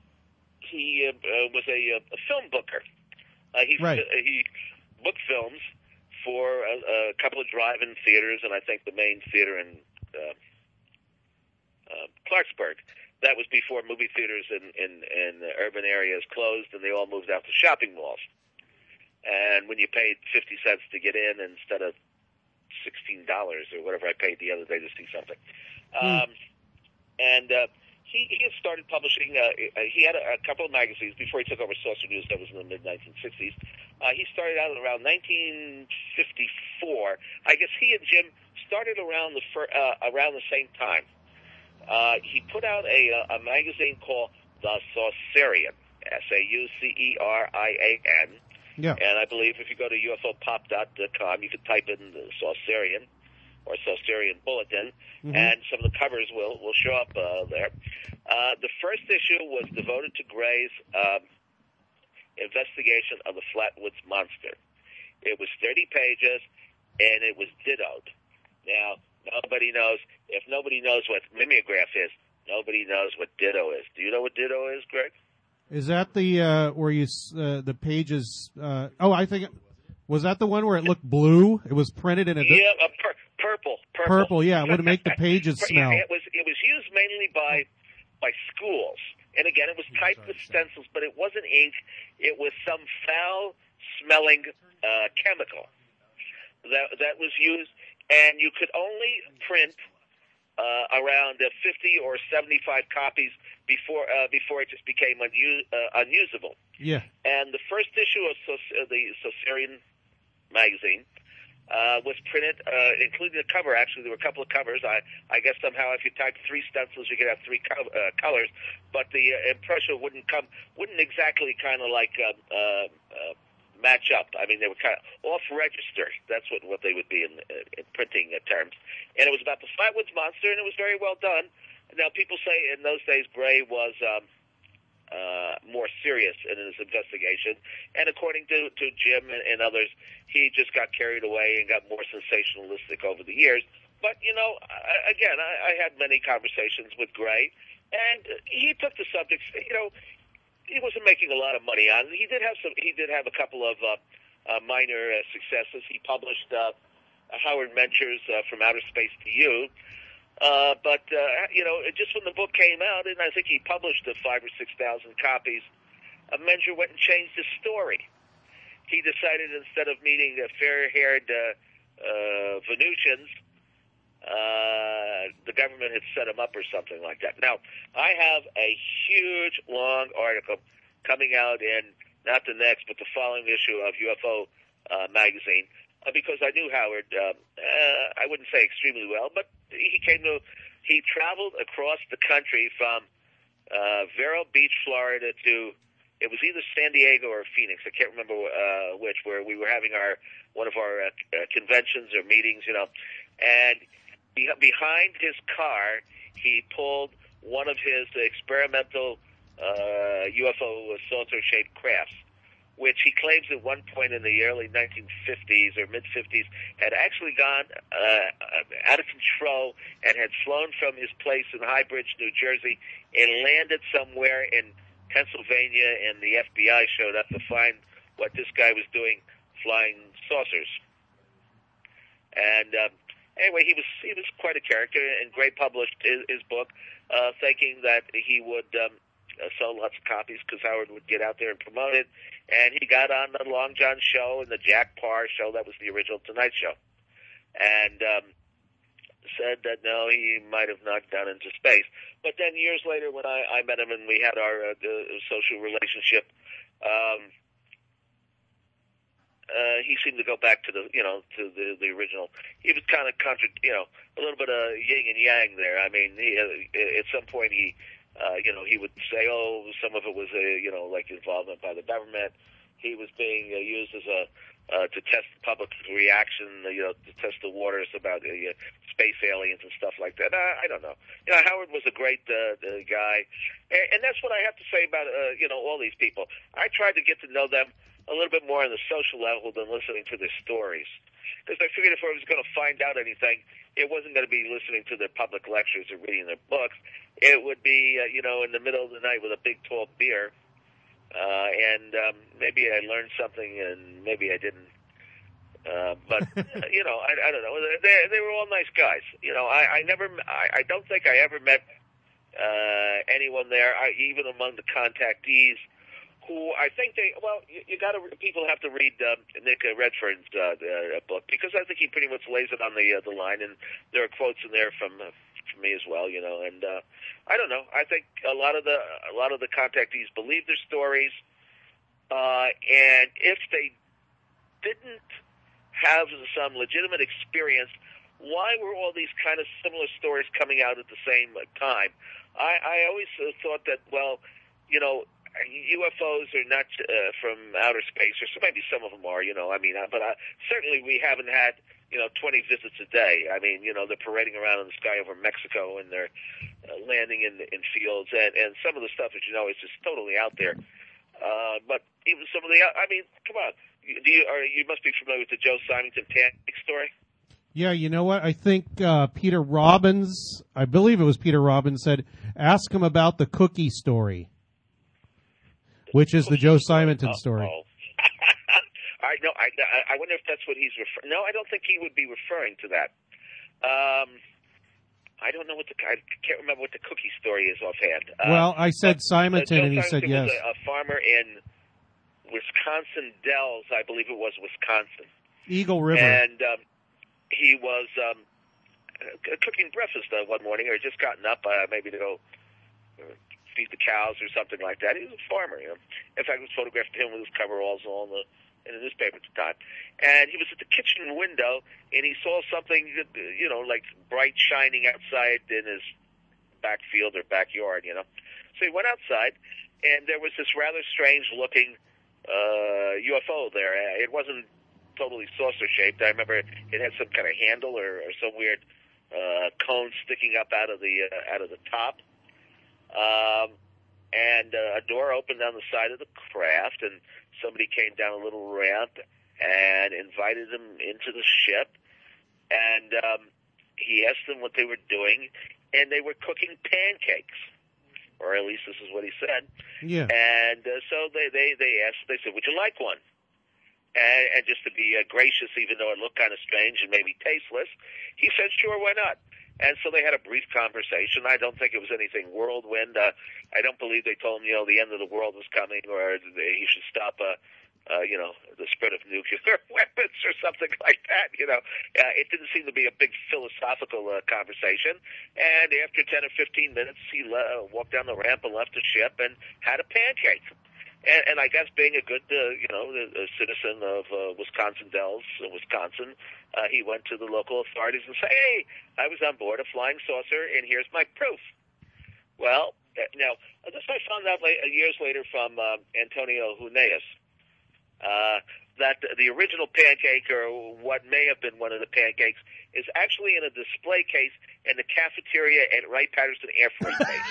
he uh, uh, was a, a film booker. Uh, he, right. uh, he booked films for a, a couple of drive-in theaters, and I think the main theater in uh, uh, Clarksburg. That was before movie theaters in, in, in the urban areas closed, and they all moved out to shopping malls. And when you paid fifty cents to get in instead of sixteen dollars or whatever I paid the other day to see something. Mm. Um, and uh, he, he had started publishing, uh, he had a, a couple of magazines before he took over Saucer News. That was in the mid nineteen sixties. Uh, he started out around nineteen fifty-four. I guess he and Jim started around the fir- uh, around the same time. Uh, he put out a, a magazine called The Saucerian, S A U C E R I A N. Yeah. And I believe if you go to U F O pop dot com, you can type in the Saucerian or Saucerian Bulletin, mm-hmm. and some of the covers will, will show up uh, there. Uh, the first issue was devoted to Gray's um, investigation of the Flatwoods Monster. It was thirty pages, and it was dittoed. Now, nobody knows, if nobody knows what mimeograph is, nobody knows what ditto is. Do you know what ditto is, Greg? Is that the uh, where you uh, the pages? Uh, oh, I think it, was that the one where it looked blue? It was printed in a yeah, uh, pur- purple, purple. Purple, yeah. It would make the pages smell. It was it was used mainly by by schools, and again, it was typed with stencils, but it wasn't ink. It was some foul-smelling uh, chemical that that was used, and you could only print uh, around uh, fifty or seventy-five copies before uh, before it just became unus- uh, unusable. Yeah. And the first issue of so- uh, the Saucerian magazine uh, was printed, uh, including the cover. Actually, there were a couple of covers. I, I guess somehow if you typed three stencils, you could have three co- uh, colors, but the uh, impression wouldn't come, wouldn't exactly kind of like uh, uh, uh, match up. I mean, they were kind of off-register. That's what, what they would be in, uh, in printing uh, terms. And it was about the Flatwoods Monster, and it was very well done. Now, people say in those days Gray was um, uh, more serious in his investigation, and according to, to Jim and, and others, he just got carried away and got more sensationalistic over the years. But, you know, I, again, I, I had many conversations with Gray, and he took the subjects, you know, he wasn't making a lot of money on it. He did have some, he did have a couple of uh, uh, minor uh, successes. He published uh, Howard Mencher's uh, From Outer Space to You. Uh, but, uh, you know, just when the book came out, and I think he published uh, five or six thousand copies, uh, Mencher went and changed his story. He decided instead of meeting uh, fair-haired uh, uh, Venusians, uh, the government had set him up or something like that. Now, I have a huge, long article coming out in, not the next, but the following issue of U F O uh, magazine, uh, because I knew Howard, uh, uh, I wouldn't say extremely well, but he came to, he traveled across the country from uh, Vero Beach, Florida to, it was either San Diego or Phoenix, I can't remember uh, which, where we were having our, one of our uh, uh, conventions or meetings, you know, and be- behind his car, he pulled one of his experimental uh, U F O saucer-shaped crafts, which he claims at one point in the early nineteen fifties or mid-fifties had actually gone uh, out of control and had flown from his place in High Bridge, New Jersey, and landed somewhere in Pennsylvania, and the F B I showed up to find what this guy was doing, flying saucers. And um, anyway, he was he was quite a character, and Gray published his, his book uh, thinking that he would um, uh, sell lots of copies because Howard would get out there and promote it. And he got on the Long John show and the Jack Parr show. That was the original Tonight Show. And um, said that, no, he might have not gone into space. But then years later when I, I met him and we had our uh, social relationship, um, uh, he seemed to go back to the, you know, to the, the original. He was kind of, contra- you know, a little bit of yin and yang there. I mean, he, uh, at some point he... Uh, you know, he would say, oh, some of it was, a, you know, like involvement by the government. He was being uh, used as a, uh, to test public reaction, uh, you know, to test the waters about uh, uh, space aliens and stuff like that. Uh, I don't know. You know, Howard was a great uh, uh, guy. And, and that's what I have to say about, uh, you know, all these people. I tried to get to know them a little bit more on the social level than listening to their stories. Because I figured if I was going to find out anything, it wasn't going to be listening to their public lectures or reading their books. It would be, uh, you know, in the middle of the night with a big, tall beer. Uh, and um, maybe I learned something and maybe I didn't. Uh, but, you know, I, I don't know. They, they were all nice guys. You know, I, I never, I, I don't think I ever met uh, anyone there, I, even among the contactees, who I think they, well, you, you got to, people have to read um, Nick Redfern's uh, uh, book, because I think he pretty much lays it on the uh, the line, and there are quotes in there from uh, from me as well, you know. And uh, I don't know. I think a lot of the a lot of the contactees believe their stories, uh, and if they didn't have some legitimate experience why were all these kind of similar stories coming out at the same time? I, I always uh, thought that, well, you know, U F Os are not uh, from outer space, or so maybe some of them are, you know, I mean, uh, but uh, certainly we haven't had, you know, twenty visits a day. I mean, you know, they're parading around in the sky over Mexico, and they're uh, landing in in fields, and, and some of the stuff, as you know, is just totally out there. Uh, but even some of the, I mean, come on, do you, are, you must be familiar with the Joe Symington pancake story? Yeah, you know what? I think uh, Peter Robbins, I believe it was Peter Robbins, said, ask him about the cookie story, which is the Joe Symington story. Oh, oh. I no, I, I wonder if that's what he's referring. No, I don't think he would be referring to that. Um, I don't know what the I can't remember what the cookie story is offhand. Uh, well, I said but, Symington, uh, and he Symington said yes. Was a, a farmer in Wisconsin Dells, I believe it was Wisconsin. Eagle River. And um, he was um, uh, cooking breakfast uh, one morning, or had just gotten up, uh, maybe to go uh, feed the cows or something like that. He was a farmer, you know. In fact, it was photographed of him with his coveralls on the in the newspaper at the time. And he was at the kitchen window, and he saw something, you know, like bright shining outside in his backfield or backyard, you know. So he went outside, and there was this rather strange-looking uh, U F O there. It wasn't totally saucer-shaped. I remember it had some kind of handle or, or some weird uh, cone sticking up out of the uh, out of the top. Um, and uh, a door opened on the side of the craft, and somebody came down a little ramp and invited them into the ship. And um, he asked them what they were doing, and they were cooking pancakes, or at least this is what he said. Yeah. And uh, so they, they, they asked, they said, would you like one? And, and just to be uh, gracious, even though it looked kind of strange and maybe tasteless, he said, sure, why not? And so they had a brief conversation. I don't think it was anything whirlwind. Uh, I don't believe they told him, you know, the end of the world was coming, or he should stop, uh, uh, you know, the spread of nuclear weapons or something like that. You know, uh, it didn't seem to be a big philosophical uh, conversation. And after ten or fifteen minutes, he le- walked down the ramp and left the ship and had a pancake. And, and I guess being a good, uh, you know, a citizen of uh, Wisconsin Dells, uh, Wisconsin, uh, he went to the local authorities and said, hey, I was on board a flying saucer, and here's my proof. Well, now, this I found out late, years later from uh, Antonio Huneeus, uh, that the original pancake, or what may have been one of the pancakes, is actually in a display case in the cafeteria at Wright-Patterson Air Force Base.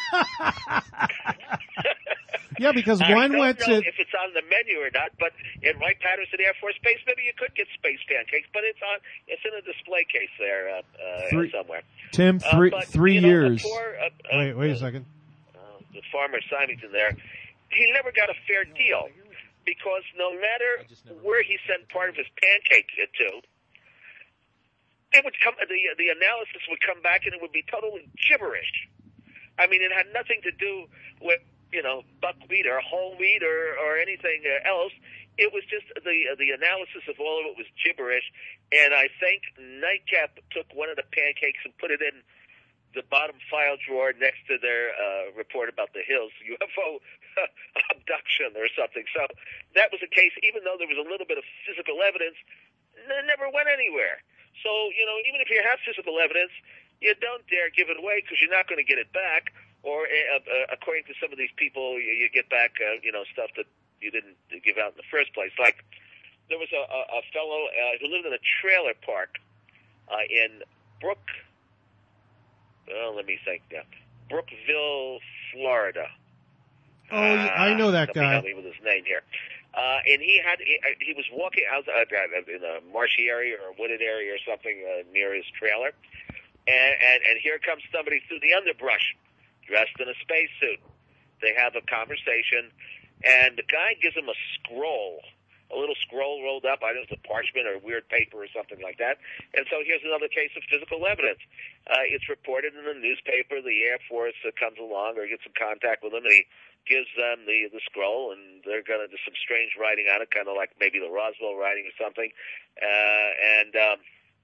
Yeah, because I one don't went know to. if it's on the menu or not, but in Wright-Patterson Air Force Base, maybe you could get space pancakes, but it's on. It's in a display case there uh, uh, Three, somewhere. Tim, three, uh, but, three you know, years. Before, uh, uh, Wait, wait a second. Uh, the farmer Symington there, he never got a fair deal, because no matter where he sent part of his pancake to, it would come. The the analysis would come back, and it would be totally gibberish. I mean, it had nothing to do with, you know, buckwheat or whole wheat or, or anything else. It was just the the analysis of all of it was gibberish. And I think Nightcap took one of the pancakes and put it in the bottom file drawer next to their uh, report about the Hills U F O abduction or something. So that was a case, even though there was a little bit of physical evidence, it never went anywhere. So, you know, even if you have physical evidence, you don't dare give it away because you're not going to get it back. Or uh, uh, according to some of these people, you, you get back, uh, you know, stuff that you didn't give out in the first place. Like there was a, a, a fellow uh, who lived in a trailer park uh, in Brook. Oh, let me think now. Brookville, Florida. Oh, I know that uh, guy. Help me with his name here. Uh, and he had he, he was walking out uh, in a marshy area or a wooded area or something uh, near his trailer, and, and and here comes somebody through the underbrush, dressed in a spacesuit. They have a conversation, and the guy gives him a scroll, a little scroll rolled up. I don't know if it's a parchment or weird paper or something like that. And so here's another case of physical evidence. Uh, it's reported in the newspaper. The Air Force uh, comes along or gets in contact with him, and he gives them the the scroll, and they're going to do some strange writing on it, kind of like maybe the Roswell writing or something. Uh, and um,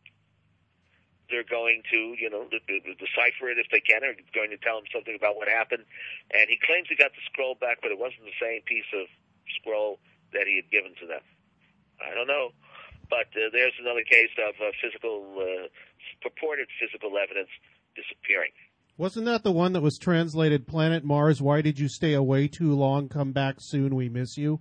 they're going to, you know, decipher it if they can. They're going to tell him something about what happened. And he claims he got the scroll back, but it wasn't the same piece of scroll that he had given to them. I don't know. But uh, there's another case of uh, physical uh, purported physical evidence disappearing. Wasn't that the one that was translated Planet Mars, why did you stay away too long, come back soon, we miss you?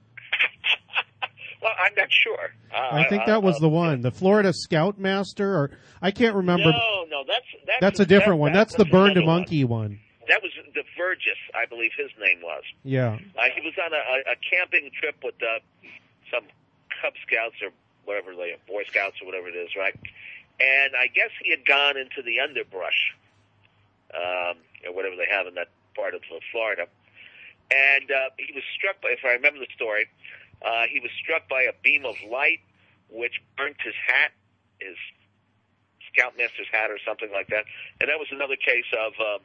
Well, I'm not sure. Uh, I think that was uh, the one. The Florida Scoutmaster, or I can't remember. No, no, that's that's, that's a different that, one. That, that's, that's the Burned a one. Monkey one. That was the Vergis, I believe his name was. Yeah. Uh, he was on a, a camping trip with uh, some Cub Scouts or whatever they are, Boy Scouts or whatever it is, right? And I guess he had gone into the underbrush, um, or whatever they have in that part of Florida. And uh, he was struck by, if I remember the story, uh, he was struck by a beam of light which burnt his hat, his Scoutmaster's hat or something like that. And that was another case of... Uh,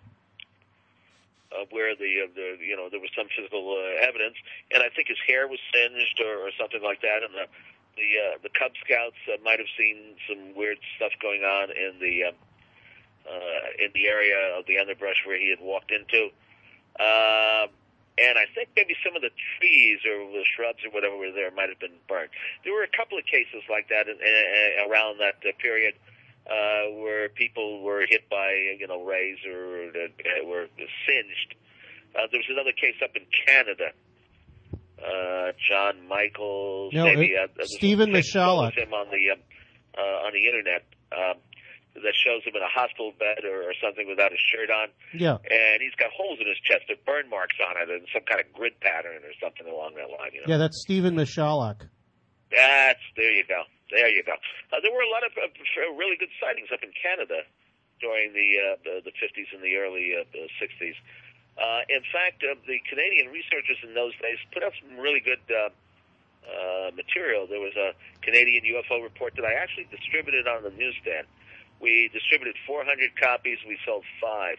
Uh, where the, uh, the you know there was some physical uh, evidence, and I think his hair was singed or, or something like that, and the the uh, the Cub Scouts uh, might have seen some weird stuff going on in the uh, uh, in the area of the underbrush where he had walked into, uh, and I think maybe some of the trees or the shrubs or whatever were there might have been burnt. There were a couple of cases like that in, in, around that uh, period. Uh, where people were hit by, you know, rays or uh, were singed. Uh, there was another case up in Canada. Uh, John Michaels, no, maybe it, uh, Stephen Michalak. Him on the um, uh, on the internet um, that shows him in a hospital bed or, or something without his shirt on. Yeah, and he's got holes in his chest, with burn marks on it, and some kind of grid pattern or something along that line. You know? Yeah, that's Stephen Michalak. That's there you go. There you go. Uh, there were a lot of uh, really good sightings up in Canada during the uh, the, the fifties and the early uh, the sixties. Uh, in fact, uh, the Canadian researchers in those days put out some really good uh, uh, material. There was a Canadian U F O report that I actually distributed on the newsstand. We distributed four hundred copies. We sold five.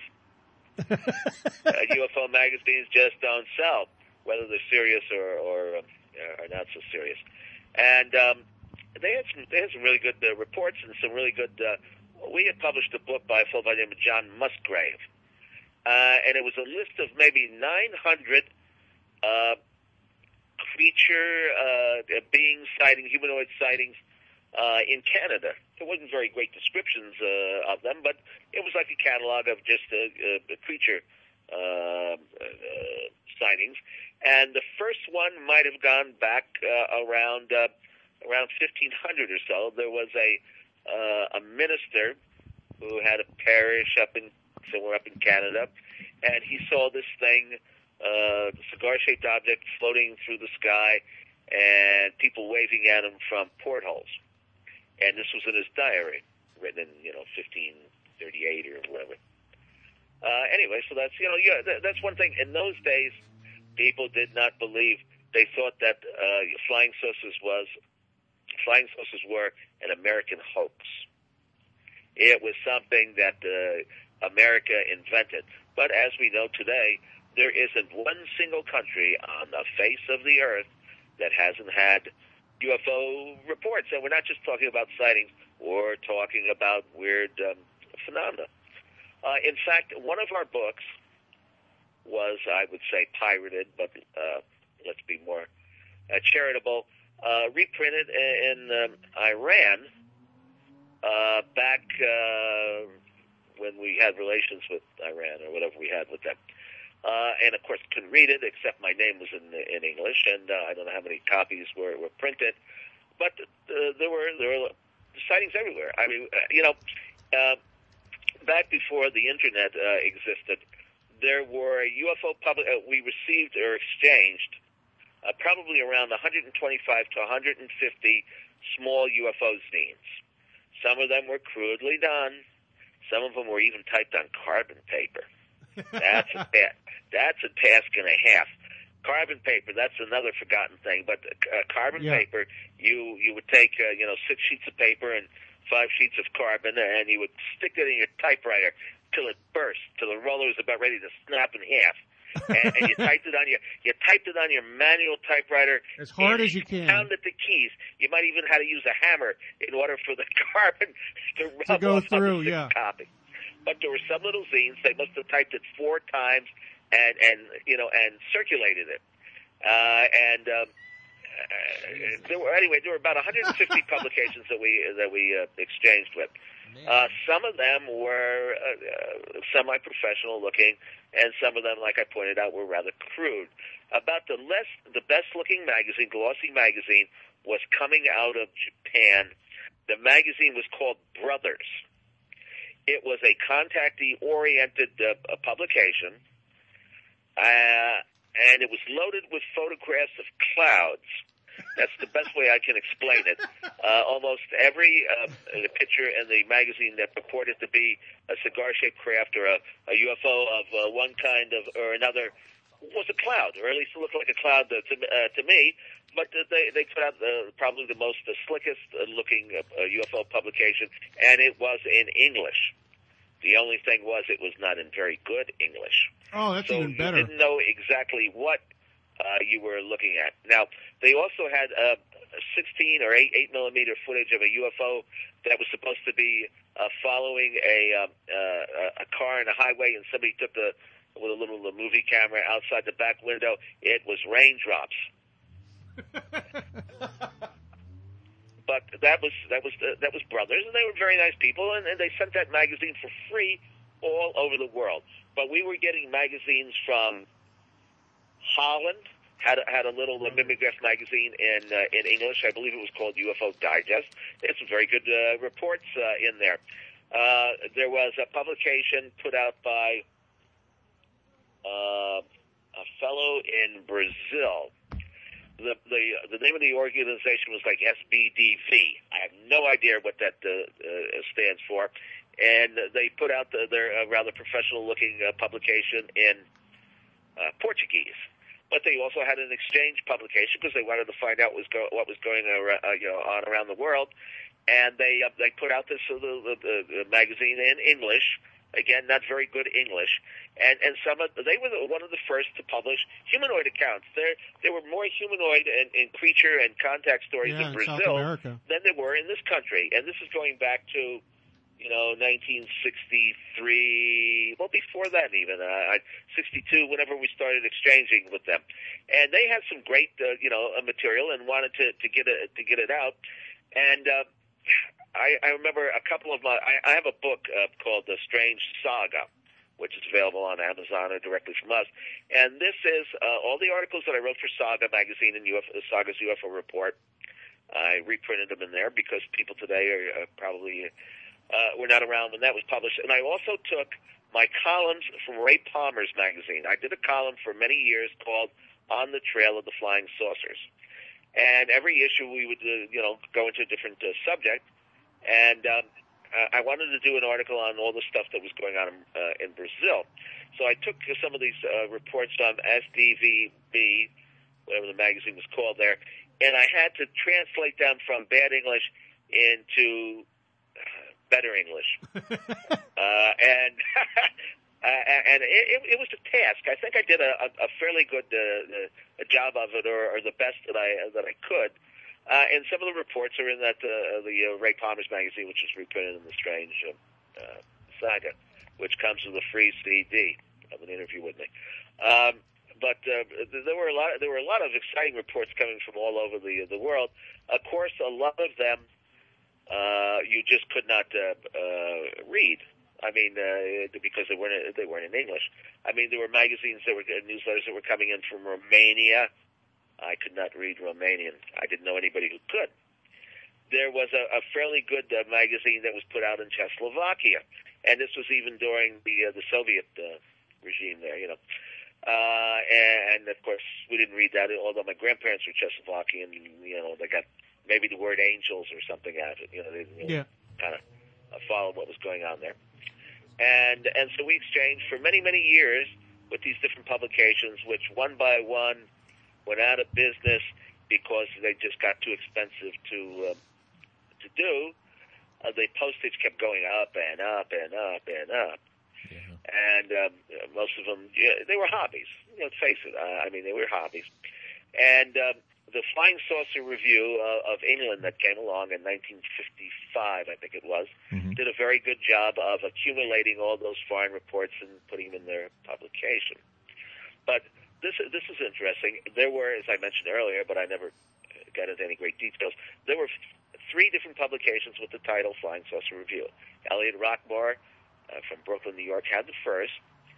uh, U F O magazines just don't sell, whether they're serious or, or, uh, or not so serious. And um, They had some. They had some really good uh, reports and some really good. Uh, we had published a book by a fellow by the name of John Musgrave, uh, and it was a list of maybe nine hundred uh, creature uh, being sighting, humanoid sightings uh, in Canada. There wasn't very great descriptions uh, of them, but it was like a catalog of just uh, uh, creature uh, uh, sightings. And the first one might have gone back uh, around. Uh, Around fifteen hundred or so, there was a uh, a minister who had a parish up in somewhere up in Canada, and he saw this thing, uh, cigar-shaped object floating through the sky, and people waving at him from portholes. And this was in his diary, written in you know fifteen thirty-eight or whatever. Uh, anyway, so that's you know yeah that, that's one thing. In those days, people did not believe. They thought that uh, flying saucers was. Flying saucers were an American hoax. It was something that uh, America invented. But as we know today, there isn't one single country on the face of the earth that hasn't had U F O reports. And we're not just talking about sightings. We're talking about weird um, phenomena. Uh, in fact, one of our books was, I would say, pirated, but uh, let's be more uh, charitable. Uh, reprinted in um, Iran uh, back uh, when we had relations with Iran or whatever we had with them. Uh, and, of course, couldn't read it except my name was in in English, and uh, I don't know how many copies were, were printed. But uh, there were there were sightings everywhere. I mean, uh, you know, uh, back before the Internet uh, existed, there were U F O public. Uh, we received or exchanged Uh, probably around one hundred twenty-five to one hundred fifty small U F O zines. Some of them were crudely done. Some of them were even typed on carbon paper. That's a ta- that's a task and a half. Carbon paper, that's another forgotten thing. But uh, carbon yeah. paper, you you would take uh, you know six sheets of paper and five sheets of carbon, and you would stick it in your typewriter till it burst, till the roller was about ready to snap in half. and, and you typed it on your you typed it on your manual typewriter as hard as you can. Pounded the keys. You might even have to use a hammer in order for the carbon to rub to go off through. on the yeah. copy. But there were some little zines. They must have typed it four times and and you know and circulated it. Uh, and um, uh, there were anyway there were about one hundred fifty publications that we that we uh, exchanged with. Uh, some of them were uh, uh, semi-professional looking, and some of them, like I pointed out, were rather crude. About the less, the best-looking magazine, Glossy Magazine, was coming out of Japan. The magazine was called Brothers. It was a contactee-oriented uh, publication, uh, and it was loaded with photographs of clouds. That's the best way I can explain it. Uh, almost every uh, picture in the magazine that purported to be a cigar-shaped craft or a, a U F O of uh, one kind of or another was a cloud, or at least it looked like a cloud to, uh, to me. But uh, they they put out uh, probably the most the slickest uh, looking uh, U F O publication, and it was in English. The only thing was it was not in very good English. Oh, that's so even better. You didn't know exactly what uh, you were looking at. Now, they also had uh, sixteen or eight, eight millimeter footage of a U F O that was supposed to be uh, following a uh, uh, a car in a highway, and somebody took the with a little uh, movie camera outside the back window. It was raindrops. But that was that was uh, that was Brothers, and they were very nice people, and, and they sent that magazine for free all over the world. But we were getting magazines from Holland. Had a, had a little uh, mimeograph magazine in uh, in English. I believe it was called U F O Digest. They had some very good uh, reports uh, in there. Uh, there was a publication put out by uh, a fellow in Brazil. The, the the name of the organization was like S B D V. I have no idea what that uh, uh, stands for. And they put out the, their uh, rather professional-looking uh, publication in uh, Portuguese. But they also had an exchange publication because they wanted to find out was go, what was going around, uh, you know, on around the world. And they uh, they put out this uh, the, the, the magazine in English. Again, not very good English, and and some of they were the, one of the first to publish humanoid accounts. There there were more humanoid and, and creature and contact stories yeah, in Brazil in than there were in this country, and this is going back to, you know, nineteen sixty-three. Well, before that even, uh, sixty-two. Whenever we started exchanging with them, and they had some great, uh, you know, uh, material and wanted to to get it to get it out, and. Uh, I, I remember a couple of my. I, I have a book uh, called The Strange Saga, which is available on Amazon or directly from us. And this is uh, all the articles that I wrote for Saga magazine and U F O, Saga's U F O report. I reprinted them in there because people today are uh, probably uh, were not around when that was published. And I also took my columns from Ray Palmer's magazine. I did a column for many years called On the Trail of the Flying Saucers. And every issue we would, uh, you know, go into a different uh, subject. And um, I wanted to do an article on all the stuff that was going on in, uh, in Brazil. So I took some of these uh, reports on S D V B, whatever the magazine was called there, and I had to translate them from bad English into uh, better English. uh, and uh, and it, it was a task. I think I did a, a fairly good uh, a job of it, or, or the best that I that I could. Uh, and some of the reports are in that uh, the uh, Ray Palmer's magazine, which is reprinted in the Strange uh, uh, Saga, which comes with a free C D of an interview with me. Um, but uh, there were a lot. There were a lot of exciting reports coming from all over the the world. Of course, a lot of them uh, you just could not uh, uh, read. I mean, uh, because they weren't they weren't in English. I mean, there were magazines, there were newsletters that were coming in from Romania. I could not read Romanian. I didn't know anybody who could. There was a, a fairly good uh, magazine that was put out in Czechoslovakia, and this was even during the uh, the Soviet uh, regime there, you know. Uh, and, and of course, we didn't read that. Although my grandparents were Czechoslovakian, you know, they got maybe the word angels or something out of it. You know, they didn't yeah. kind of uh, follow what was going on there. And and so we exchanged for many many years with these different publications, which one by one went out of business because they just got too expensive to uh, to do. Uh, the postage kept going up and up and up and up, yeah. and um, most of them, yeah, they were hobbies. Let's face it. Uh, I mean, they were hobbies. And um, the Flying Saucer Review uh, of England that came along in nineteen fifty-five, I think it was, mm-hmm. did a very good job of accumulating all those foreign reports and putting them in their publication. But This is, this is interesting. There were, as I mentioned earlier, but I never got into any great details, there were three different publications with the title Flying Saucer Review. Elliot Rockmore uh, from Brooklyn, New York, had the first.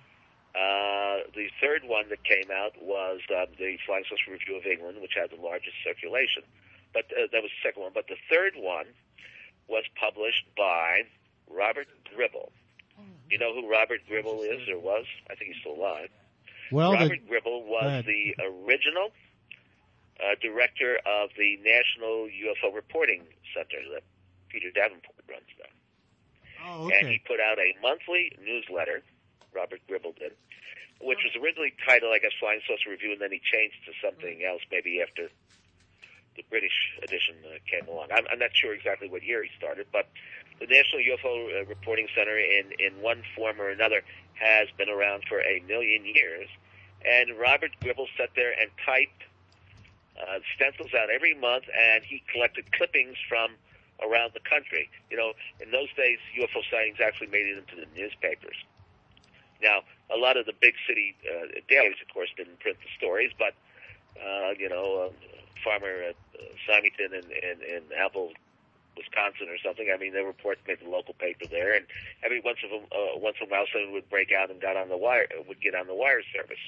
Uh, the third one that came out was uh, the Flying Saucer Review of England, which had the largest circulation. But uh, that was the second one. But the third one was published by Robert Gribble. You know who Robert Gribble is or was? I think he's still alive. Well, Robert the, Gribble was the original uh, director of the National U F O Reporting Center that Peter Davenport runs now. Oh, okay. And he put out a monthly newsletter, Robert Gribble did, which was originally titled, I guess, Flying Saucer Review, and then he changed to something else maybe after the British edition uh, came along. I'm, I'm not sure exactly what year he started, but the National U F O uh, Reporting Center, in, in one form or another, has been around for a million years. And Robert Gribble sat there and typed uh, stencils out every month, and he collected clippings from around the country. You know, in those days, U F O sightings actually made it into the newspapers. Now, a lot of the big city uh, dailies, of course, didn't print the stories, but, uh, you know, uh, Farmer uh, Symington in, in, in Apple, Wisconsin or something, I mean, the reports made the local paper there, and every once in a, uh, once in a while someone would break out and got on the wire, would get on the wire service.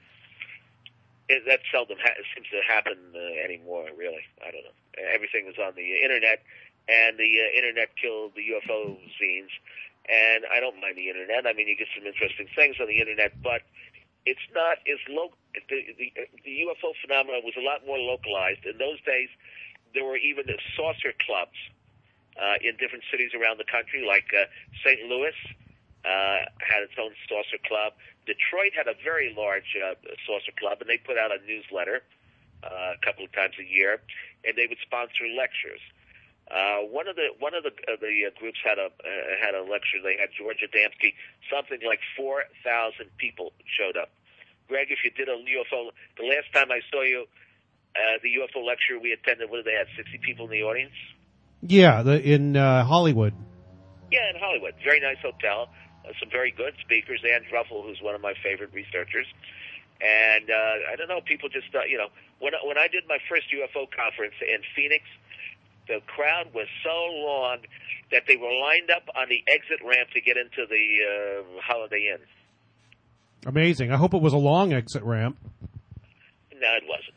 It, that seldom ha- seems to happen uh, anymore, really. I don't know. Everything was on the Internet, and the uh, Internet killed the U F O zines, and I don't mind the Internet. I mean, you get some interesting things on the Internet, but it's not as local. The, the, the U F O phenomenon was a lot more localized. In those days, there were even the saucer clubs uh, in different cities around the country, like uh, Saint Louis uh, had its own saucer club. Detroit had a very large uh, saucer club, and they put out a newsletter uh, a couple of times a year, and they would sponsor lectures. Uh, one of the one of the uh, the uh, groups had a uh, had a lecture. They had George Adamski. Something like four thousand people showed up. Greg, if you did a U F O, the last time I saw you, uh, the U F O lecture we attended, what did they have? Sixty people in the audience. Yeah, the, in uh, Hollywood. Yeah, in Hollywood. Very nice hotel. Uh, some very good speakers. Ann Druffel, who's one of my favorite researchers. And uh, I don't know, people just, uh, you know, when, when I did my first U F O conference in Phoenix, the crowd was so long that they were lined up on the exit ramp to get into the uh, Holiday Inn. Amazing. I hope it was a long exit ramp. No, it wasn't.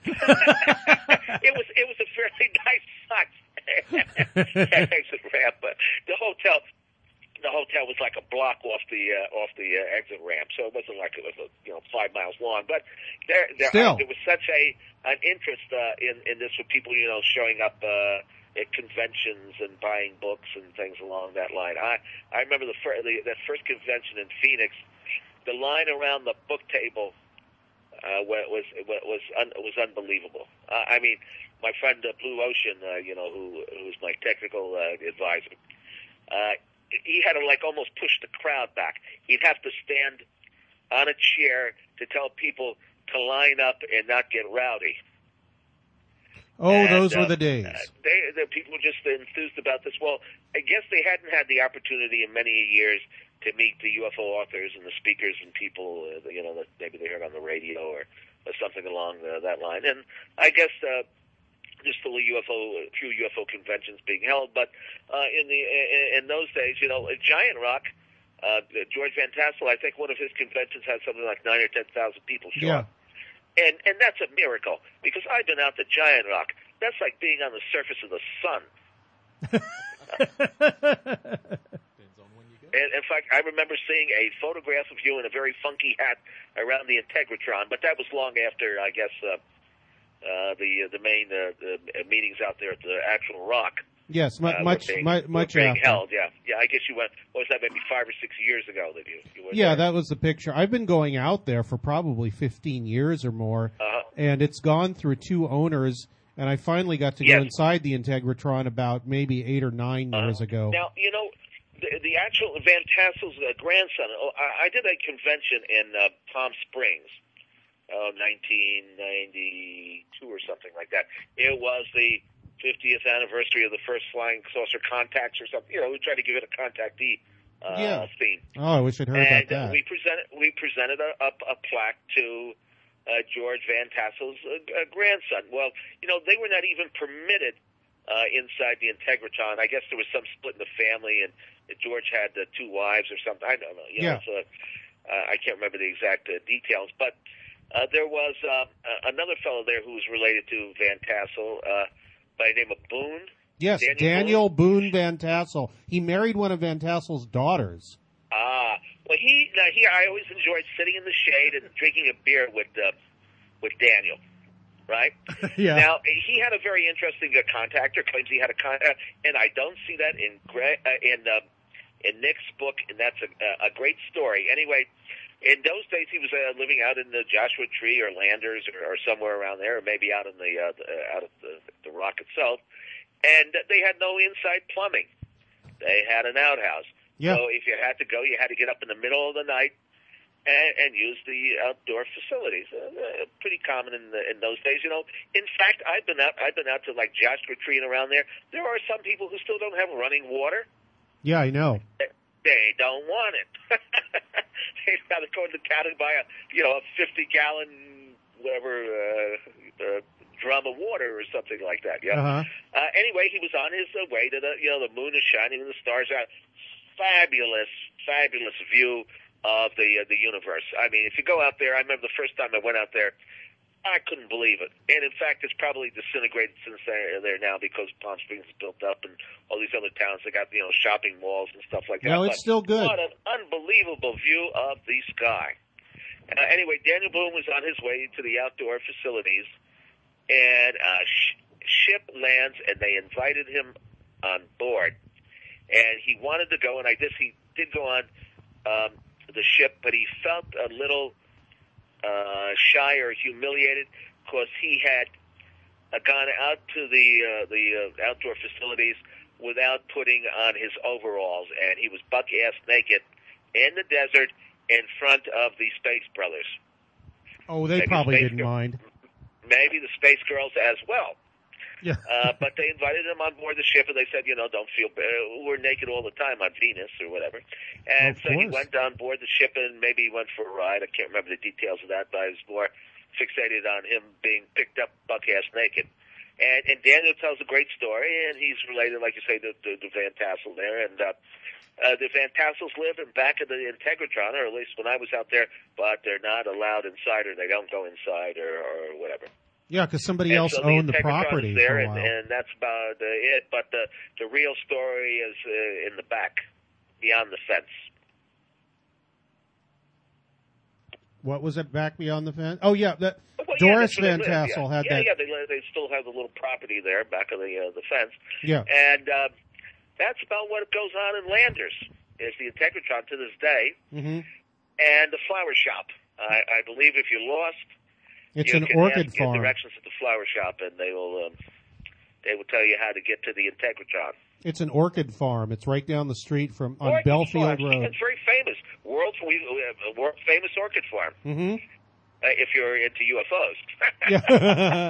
it was it was a fairly nice size exit ramp, but the hotel the hotel was like a block off the uh, off the uh, exit ramp, so it wasn't like it was a, you know five miles long. But there there, uh, there was such a an interest uh, in in this with people you know showing up uh, at conventions and buying books and things along that line. I I remember the, fir- the that first convention in Phoenix, the line around the book table. Uh, was was un, was unbelievable. Uh, I mean, my friend uh, Blue Ocean, uh, you know, who who's my technical uh, advisor, uh, he had to like almost push the crowd back. He'd have to stand on a chair to tell people to line up and not get rowdy. Oh, and, those uh, were the days. Uh, they, the people were just enthused about this. Well, I guess they hadn't had the opportunity in many years to meet the U F O authors and the speakers and people, uh, you know, that maybe they heard on the radio or, or something along uh, that line. And I guess uh, there's still a U F O, a few U F O conventions being held. But uh, in the in, in those days, you know, a Giant Rock, uh, George Van Tassel, I think one of his conventions had something like nine or ten thousand people show Yeah. up. And and that's a miracle, because I've been out to Giant Rock. That's like being on the surface of the sun. And in fact, I remember seeing a photograph of you in a very funky hat around the Integratron, but that was long after, I guess, uh, uh, the the main uh, the meetings out there at the actual Rock. Yes, mu- uh, much, were being, mu- much were being after. held. Yeah, yeah. I guess you went. What was that? Maybe five or six years ago that you. you were Yeah, there. that was the picture. I've been going out there for probably fifteen years or more, Uh-huh. and it's gone through two owners, and I finally got to Yes. go inside the Integratron about maybe eight or nine Uh-huh. years ago. Now, you know, the, the actual Van Tassel's uh, grandson, oh, I, I did a convention in uh, Palm Springs, oh, nineteen ninety-two or something like that. It was the fiftieth anniversary of the first flying saucer contacts or something. You know, we tried to give it a contactee uh, Yeah. theme. Oh, I wish I'd heard and about that. we presented we presented a, a, a plaque to uh, George Van Tassel's uh, uh, grandson. Well, you know, they were not even permitted uh, inside the Integratron. I guess there was some split in the family, and George had uh, two wives or something. I don't know. You yeah. know, so, uh, I can't remember the exact uh, details, but uh, there was uh, another fellow there who was related to Van Tassel uh, by the name of Boone. Yes, Daniel, Daniel Boone. Boone Van Tassel. He married one of Van Tassel's daughters. Ah, well, he now he. I always enjoyed sitting in the shade and drinking a beer with uh, with Daniel. Right? yeah. Now, he had a very interesting uh, contactor, claims he had a contact, and I don't see that in Gre- uh, in uh, in Nick's book, and that's a, a great story. Anyway, in those days, he was uh, living out in the Joshua Tree or Landers or, or somewhere around there, or maybe out in the, uh, the out of the, the rock itself, and they had no inside plumbing. They had an outhouse. Yeah. So if you had to go, you had to get up in the middle of the night And, and use the outdoor facilities. Uh, pretty common in the, in those days, you know. In fact, I've been out. I've been out to like Joshua Tree and around there. There are some people who still don't have running water. Yeah, I know. They, they don't want it. They've got to go to town and buy a you know a fifty gallon whatever uh, uh, drum of water or something like that. Yeah. Uh-huh. Uh, anyway, he was on his uh, way to the you know the moon is shining and the stars are out. Fabulous, fabulous view of the uh, the universe. I mean, if you go out there, I remember the first time I went out there, I couldn't believe it. And in fact, it's probably disintegrated since they're there now because Palm Springs is built up and all these other towns, they got, you know, shopping malls and stuff like that. No, it's but still good. What an unbelievable view of the sky. Uh, anyway, Daniel Boone was on his way to the outdoor facilities, and a sh- ship lands, and they invited him on board. And he wanted to go, and I guess he did go on um, the ship, but he felt a little uh, shy or humiliated because he had uh, gone out to the uh, the uh, outdoor facilities without putting on his overalls, and he was buck-ass naked in the desert in front of the Space Brothers. Oh, they maybe probably Space didn't Girl- mind. Maybe the Space Girls as well. Yeah. uh, but they invited him on board the ship, and they said, you know, don't feel bad. We're naked all the time on Venus or whatever. And Of so he course. went on board the ship, and maybe he went for a ride. I can't remember the details of that, but I was more fixated on him being picked up buck-ass naked. And, and Daniel tells a great story, and he's related, like you say, to, to, to Van Tassel there. And uh, uh, the Van Tassels live in back of the Integratron, or at least when I was out there, but they're not allowed inside, or they don't go inside, or, or whatever. Yeah, because somebody And else so owned the, Integratron property is there, for a and, while. and that's about uh, it. But the the real story is uh, in the back, beyond the fence. What was it back beyond the fence? Oh, yeah, that Well, yeah, Doris that's where Van they live, Tassel yeah. had yeah, that. Yeah, they li- they still have the little property there back of the uh, the fence. Yeah. And uh, that's about what goes on in Landers. Is the Integratron to this day, Mm-hmm. and the flower shop. I, I believe if you're lost, It's you an can orchid ask, farm. Get directions at the flower shop, and they will um, they will tell you how to get to the Integratron. It's an orchid farm. It's right down the street from on Orchid Belfield farm. Road. It's very famous. World, we, we have a world famous orchid farm. Mm-hmm. Uh, if you're into U F Os. Yeah.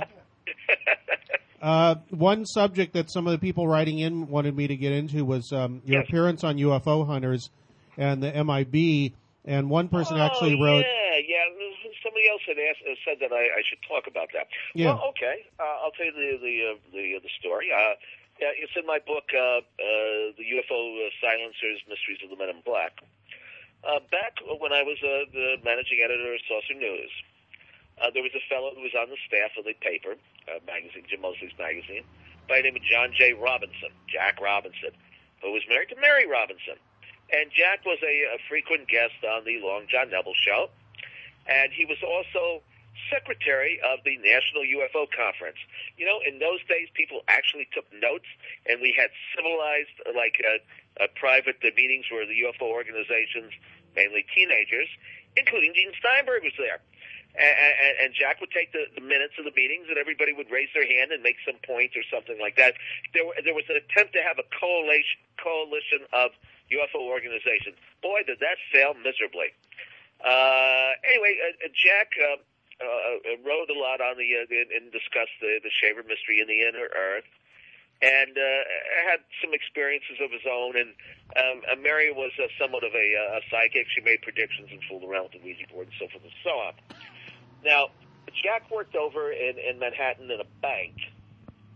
uh, one subject that some of the people writing in wanted me to get into was um, your Yes. appearance on U F O Hunters and the M I B. And one person oh, actually wrote, Yeah, yeah. Somebody else had asked, uh, said that I, I should talk about that. Yeah. Well, okay. Uh, I'll tell you the the uh, the, uh, the story. Uh, yeah, it's in my book, uh, uh, The U F O Silencers: Mysteries of the Men in Black. Uh, back when I was uh, the managing editor of Saucer News, uh, there was a fellow who was on the staff of the paper, uh, magazine, Jim Mosley's magazine, by the name of John J. Robinson, Jack Robinson, who was married to Mary Robinson. And Jack was a, a frequent guest on the Long John Neville show, and he was also secretary of the National U F O Conference. You know, in those days, people actually took notes, and we had civilized, like, uh, uh, private uh, meetings where the U F O organizations, mainly teenagers, including Gene Steinberg, was there. And, and, and Jack would take the, the minutes of the meetings, and everybody would raise their hand and make some point or something like that. There, were, there was an attempt to have a coalition, coalition of U F O organizations. Boy, did that fail miserably. Uh, anyway, uh, Jack uh, uh, wrote a lot on the uh, and discussed the, the Shaver mystery in the inner Earth, and uh, had some experiences of his own. And um, uh, Mary was uh, somewhat of a, uh, a psychic. She made predictions and fooled around with the Ouija board and so forth and so on. Now, Jack worked over in, in Manhattan in a bank,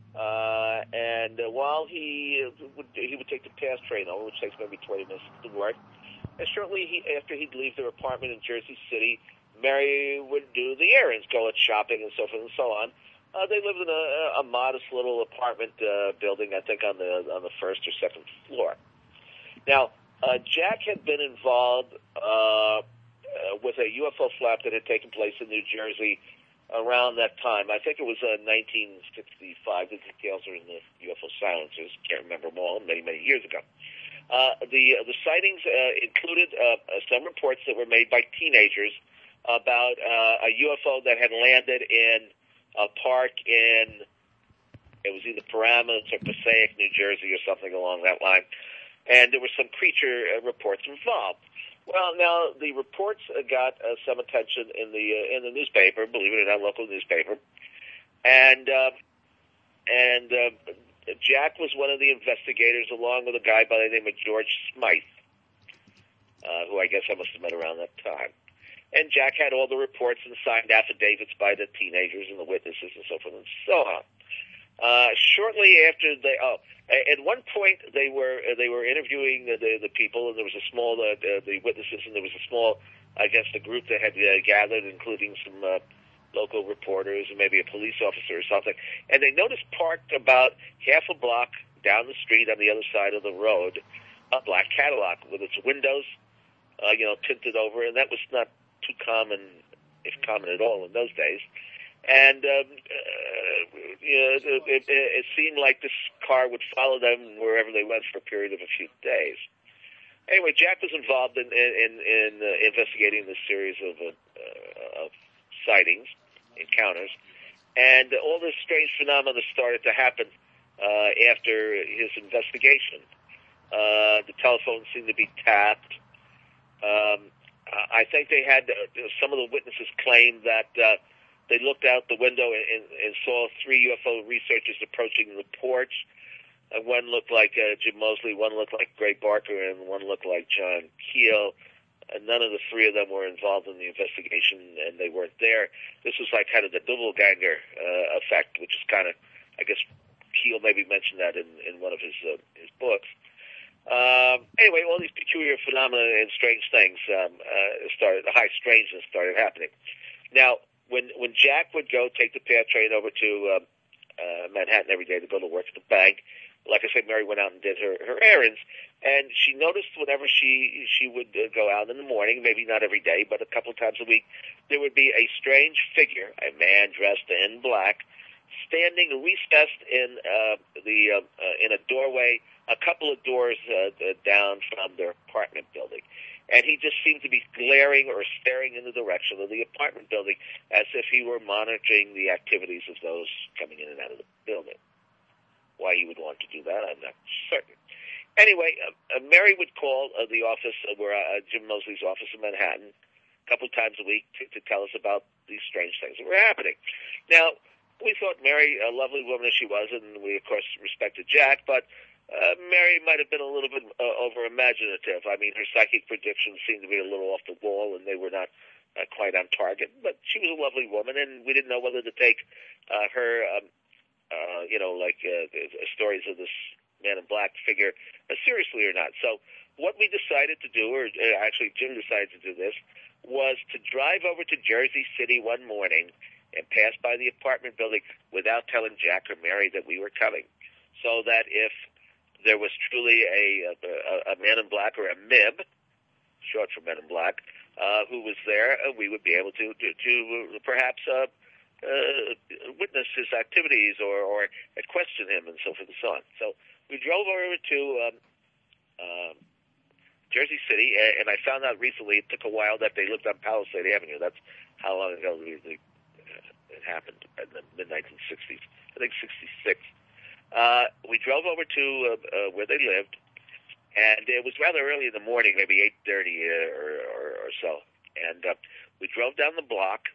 Uh, and uh, while he uh, would he would take the pass train over, which takes maybe twenty minutes to work, and shortly he, after he'd leave their apartment in Jersey City, Mary would do the errands, go out shopping and so forth and so on. Uh, they lived in a, a modest little apartment uh, building, I think, on the on the first or second floor. Now, uh, Jack had been involved uh, uh, with a U F O flap that had taken place in New Jersey around that time. I think it was uh, nineteen sixty-five. The details are in the U F O silencers. Can't remember them all. Many, many years ago. Uh, the uh, the sightings uh, included uh, some reports that were made by teenagers about uh, a U F O that had landed in a park in, it was either Paramus or Passaic, New Jersey, or something along that line. And there were some creature uh, reports involved. Well, now the reports uh, got uh, some attention in the uh, in the newspaper, believe it or not, local newspaper, and uh, and uh, Jack was one of the investigators, along with a guy by the name of George Smythe, uh, who I guess I must have met around that time. And Jack had all the reports and signed affidavits by the teenagers and the witnesses and so forth and so on. Uh, shortly after they, oh, at one point they were uh, they were interviewing the, the the people, and there was a small uh, the, the witnesses, and there was a small, I guess, the group that had uh, gathered, including some uh, local reporters and maybe a police officer or something. And they noticed parked about half a block down the street on the other side of the road a black Cadillac with its windows, uh, you know, tinted over, and that was not too common, if common at all, in those days. And um, uh, you know, it, it, it seemed like this car would follow them wherever they went for a period of a few days. Anyway, Jack was involved in in, in uh, investigating this series of, uh, uh, of sightings, encounters, and all this strange phenomena started to happen uh, after his investigation. Uh, the telephone seemed to be tapped. Um, I think they had uh, some of the witnesses claimed that. Uh, They looked out the window and, and saw three U F O researchers approaching the porch. Uh, one looked like uh, Jim Moseley, one looked like Gray Barker, and one looked like John Keel. And none of the three of them were involved in the investigation, and they weren't there. This was like kind of the doppelganger uh, effect, which is kind of, I guess, Keel maybe mentioned that in, in one of his uh, his books. Um, anyway, all these peculiar phenomena and strange things um, uh, started. The high strangeness started happening. Now, When when Jack would go take the PATH train over to uh, uh, Manhattan every day to go to work at the bank, like I said, Mary went out and did her, her errands, and she noticed whenever she she would uh, go out in the morning, maybe not every day, but a couple of times a week, there would be a strange figure, a man dressed in black, standing recessed in uh, the uh, uh, in a doorway, a couple of doors uh, down from their apartment building. And he just seemed to be glaring or staring in the direction of the apartment building as if he were monitoring the activities of those coming in and out of the building. Why he would want to do that, I'm not certain. Anyway, uh, uh, Mary would call uh, the office, uh, where uh, Jim Moseley's office in Manhattan, a couple times a week to, to tell us about these strange things that were happening. Now, we thought Mary, a lovely woman as she was, and we, of course, respected Jack, but Uh, Mary might have been a little bit uh, over-imaginative. I mean, her psychic predictions seemed to be a little off the wall, and they were not uh, quite on target. But she was a lovely woman, and we didn't know whether to take uh, her, um, uh, you know, like uh, stories of this man in black figure uh, seriously or not. So what we decided to do, or uh, actually Jim decided to do this, was to drive over to Jersey City one morning and pass by the apartment building without telling Jack or Mary that we were coming, so that if there was truly a, a, a man in black, or a M I B, short for Men in Black, uh, who was there, uh, we would be able to to, to perhaps uh, uh, witness his activities or, or question him and so forth and so on. So we drove over to um, um, Jersey City, and I found out recently, it took a while, that they lived on Palisade Avenue. That's how long ago it happened, in the mid nineteen sixties. I think sixty-six. Uh, we drove over to uh, uh, where they lived, and it was rather early in the morning, maybe eight thirty uh, or, or, or so. And uh, we drove down the block,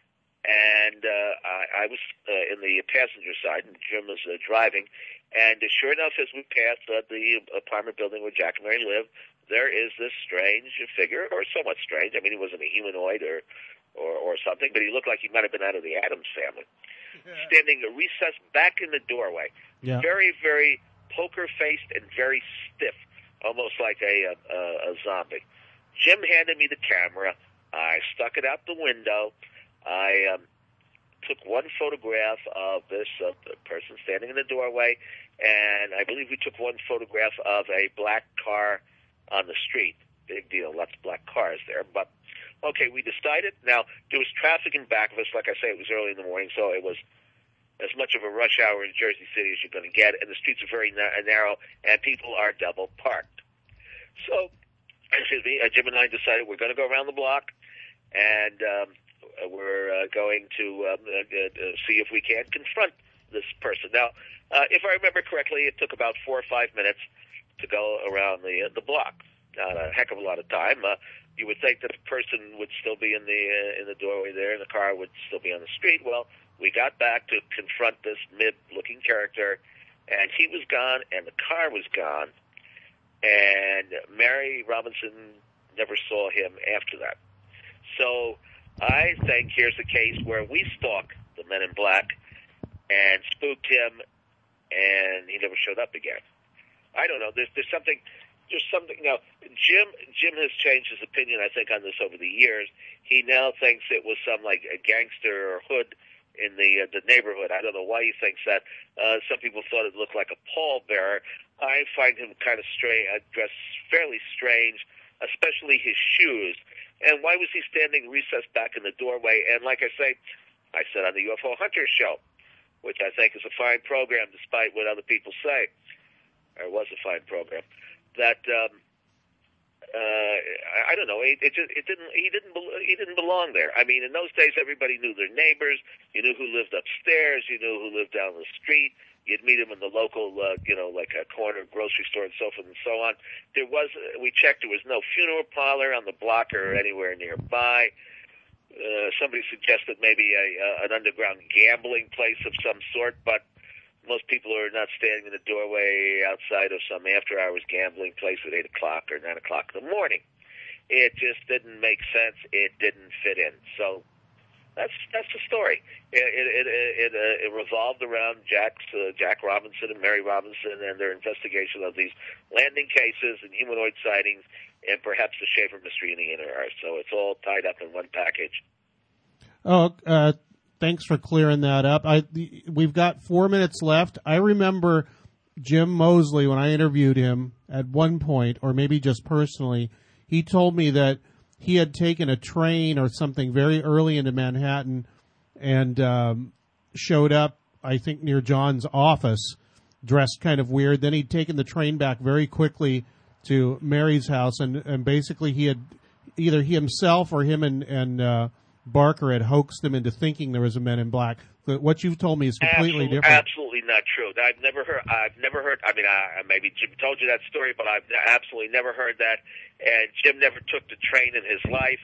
and uh, I, I was uh, in the passenger side, and Jim was uh, driving. And uh, sure enough, as we passed uh, the apartment building where Jack and Mary lived, there is this strange figure, or somewhat strange. I mean, he wasn't a humanoid or, or, or something, but he looked like he might have been out of the Addams Family. standing recessed back in the doorway. Yeah. Very, very poker-faced and very stiff, almost like a, a, a zombie. Jim handed me the camera. I stuck it out the window. I um, took one photograph of this uh, person standing in the doorway, and I believe we took one photograph of a black car on the street. Big deal, lots of black cars there. But, okay, we decided. Now, there was traffic in back of us. Like I say, it was early in the morning, so it was as much of a rush hour in Jersey City as you're going to get, and the streets are very na- narrow, and people are double parked. So, excuse me, uh, Jim and I decided we're going to go around the block, and um, we're uh, going to um, uh, uh, see if we can confront this person. Now, uh, if I remember correctly, it took about four or five minutes to go around the uh, the block. Not a heck of a lot of time. Uh, you would think that the person would still be in the uh, in the doorway there, and the car would still be on the street. Well, we got back to confront this mid-looking character, and he was gone, and the car was gone, and Mary Robinson never saw him after that. So I think here's a case where we stalked the men in black and spooked him, and he never showed up again. I don't know. There's there's something. There's something. Now, Jim Jim has changed his opinion, I think, on this over the years. He now thinks it was some like a gangster or hood in the uh, the neighborhood. I don't know why he thinks that. Uh, some people thought it looked like a pallbearer. I find him kind of strange, uh, dressed fairly strange, especially his shoes. And why was he standing recessed back in the doorway? And like I say, I said on the U F O Hunter show, which I think is a fine program, despite what other people say, or was a fine program, that um, uh, I, I don't know. It, it just it didn't. He didn't. He didn't belong there. I mean, in those days, everybody knew their neighbors. You knew who lived upstairs. You knew who lived down the street. You'd meet him in the local, uh, you know, like a corner grocery store and so forth and so on. There was. We checked. There was no funeral parlor on the block or anywhere nearby. Uh, somebody suggested maybe a, uh, an underground gambling place of some sort, but most people are not standing in the doorway outside of some after-hours gambling place at eight o'clock or nine o'clock in the morning. It just didn't make sense. It didn't fit in. So that's that's the story. It it it, it, uh, it revolved around Jack's, uh, Jack Robinson and Mary Robinson and their investigation of these landing cases and humanoid sightings and perhaps the Schaefer mystery in the inner earth. So it's all tied up in one package. Oh, uh thanks for clearing that up. I we've got four minutes left. I remember Jim Moseley when I interviewed him at one point, or maybe just personally, he told me that he had taken a train or something very early into Manhattan and um, showed up, I think, near John's office, dressed kind of weird. Then he'd taken the train back very quickly to Mary's house, and, and basically he had either he himself or him and and uh, Barker had hoaxed him into thinking there was a Men in Black. But what you've told me is completely absolutely, different. Absolutely not true. I've never heard. I've never heard. I mean, I, maybe Jim told you that story, but I've absolutely never heard that. And Jim never took the train in his life.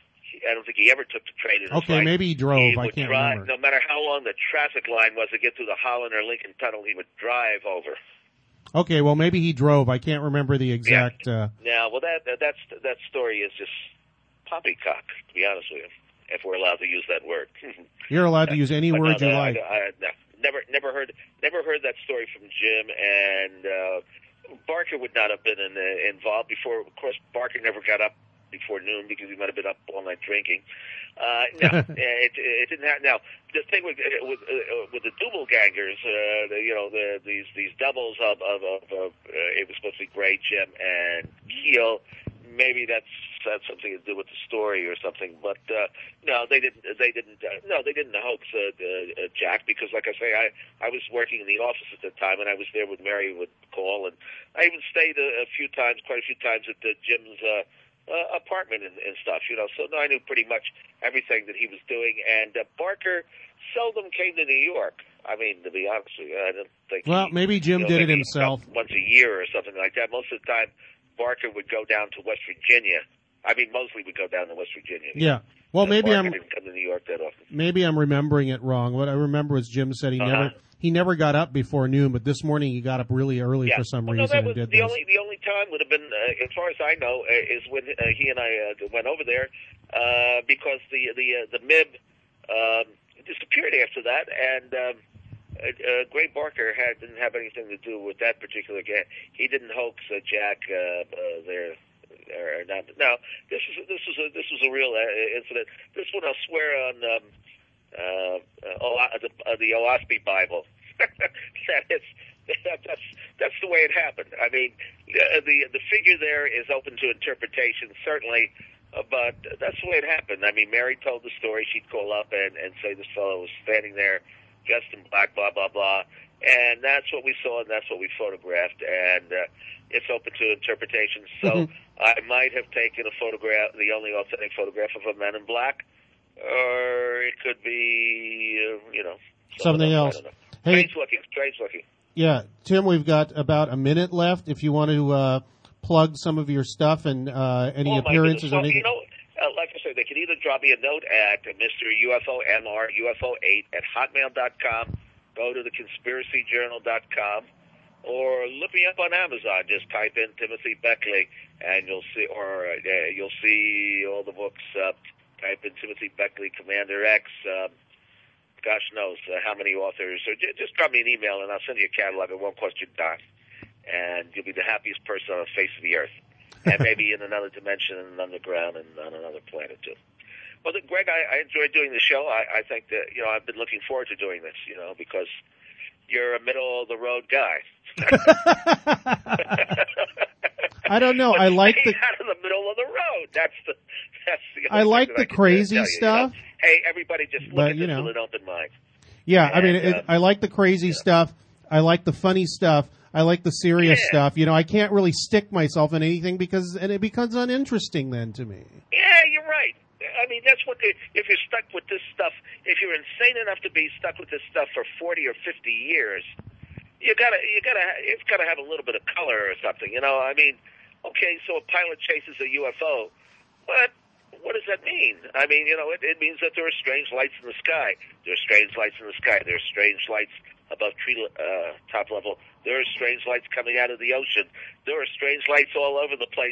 I don't think he ever took the train in his okay, life. maybe he drove. He I would can't drive, remember. No matter how long the traffic line was to get through the Holland or Lincoln Tunnel, he would drive over. Okay, well, maybe he drove. I can't remember the exact. Yeah. Uh, now, well, that that's that story is just poppycock, to be honest with you, if we're allowed to use that word. You're allowed to use any But word no, you I, like. I, I, no, never, never heard, never heard that story from Jim, and uh, Barker would not have been in, uh, involved before. Of course, Barker never got up before noon because he might have been up all night drinking. Uh, no, it, it didn't happen. Now, the thing with with, uh, with the Doublegangers, uh, the, you know, the, these these doubles of of, of, of uh, it was supposed to be Gray, Jim, and Keel. Maybe that's had something to do with the story or something, but uh, no, they didn't. They didn't. Uh, no, they didn't hoax uh, uh, Jack because, like I say, I I was working in the office at the time, and I was there when Mary would call, and I even stayed a, a few times, quite a few times at the Jim's uh, uh, apartment and, and stuff, you know. So no, I knew pretty much everything that he was doing, and uh, Barker seldom came to New York. I mean, to be honest with you, I don't think. Well, he, maybe Jim you know, did it maybe himself once a year or something like that. Most of the time, Barker would go down to West Virginia. I mean, Moseley would go down to West Virginia. Yeah. Well, uh, maybe Barker I'm didn't come to New York that often. maybe I'm remembering it wrong. What I remember was Jim said he Uh-huh. never he never got up before noon, but this morning he got up really early Yeah. for some well, no, reason that was and did the this. only the only time would have been, uh, as far as I know, uh, is when uh, he and I uh, went over there uh, because the the uh, the M I B. Um, disappeared after that, and um, uh, uh, Gray Barker had, didn't have anything to do with that particular game. He didn't hoax uh, Jack uh, uh, there. Or not. No, this is this was a this was a real uh, incident. This one I'll swear on um, uh, uh, the, uh, the Oahspe Bible. that is that, that's that's the way it happened. I mean, uh, the the figure there is open to interpretation, certainly, uh, but that's the way it happened. I mean, Mary told the story. She'd call up and, and say this fellow was standing there, dressed in black, blah blah blah, and that's what we saw, and that's what we photographed, and uh, it's open to interpretation. So. Mm-hmm. I might have taken a photograph, the only authentic photograph of a man in black, or it could be, uh, you know, something else. I don't know. Hey, strange looking, strange looking. Yeah, Tim, we've got about a minute left. If you want to uh, plug some of your stuff and uh, any oh, appearances or anything. You know, uh, like I said, they can either drop me a note at Mister U F O M R U F O eight at hotmail dot com, go to the conspiracy journal dot com, or look me up on Amazon. Just type in Timothy Beckley, and you'll see, or uh, you'll see all the books. Uh, type in Timothy Beckley, Commander X. Um, gosh knows uh, how many authors. Or j- just drop me an email, and I'll send you a catalog. It won't cost you a dime, and you'll be the happiest person on the face of the earth, and maybe in another dimension, and underground, and on another planet too. Well, Greg, I, I enjoyed doing the show. I, I think that you know I've been looking forward to doing this. You know because you're a middle of the road guy. I don't know. But I like stay the out of the middle of the road. That's the that's the. I like the I crazy you, stuff. You know? Hey, everybody, just look but, at you this know. with an open mind. Yeah, and, I mean, it, uh, I like the crazy yeah. stuff. I like the funny stuff. I like the serious Yeah. stuff. You know, I can't really stick myself in anything because and it becomes uninteresting then to me. Yeah, you're right. I mean, that's what the, if you're stuck with this stuff, if you're insane enough to be stuck with this stuff for forty or fifty years, you gotta, you gotta, it's gotta have a little bit of color or something. You know, I mean, okay, so a pilot chases a U F O, but what does that mean? I mean, you know, it, it means that there are strange lights in the sky. There are strange lights in the sky. There are strange lights above tree uh, top level. There are strange lights coming out of the ocean. There are strange lights all over the place.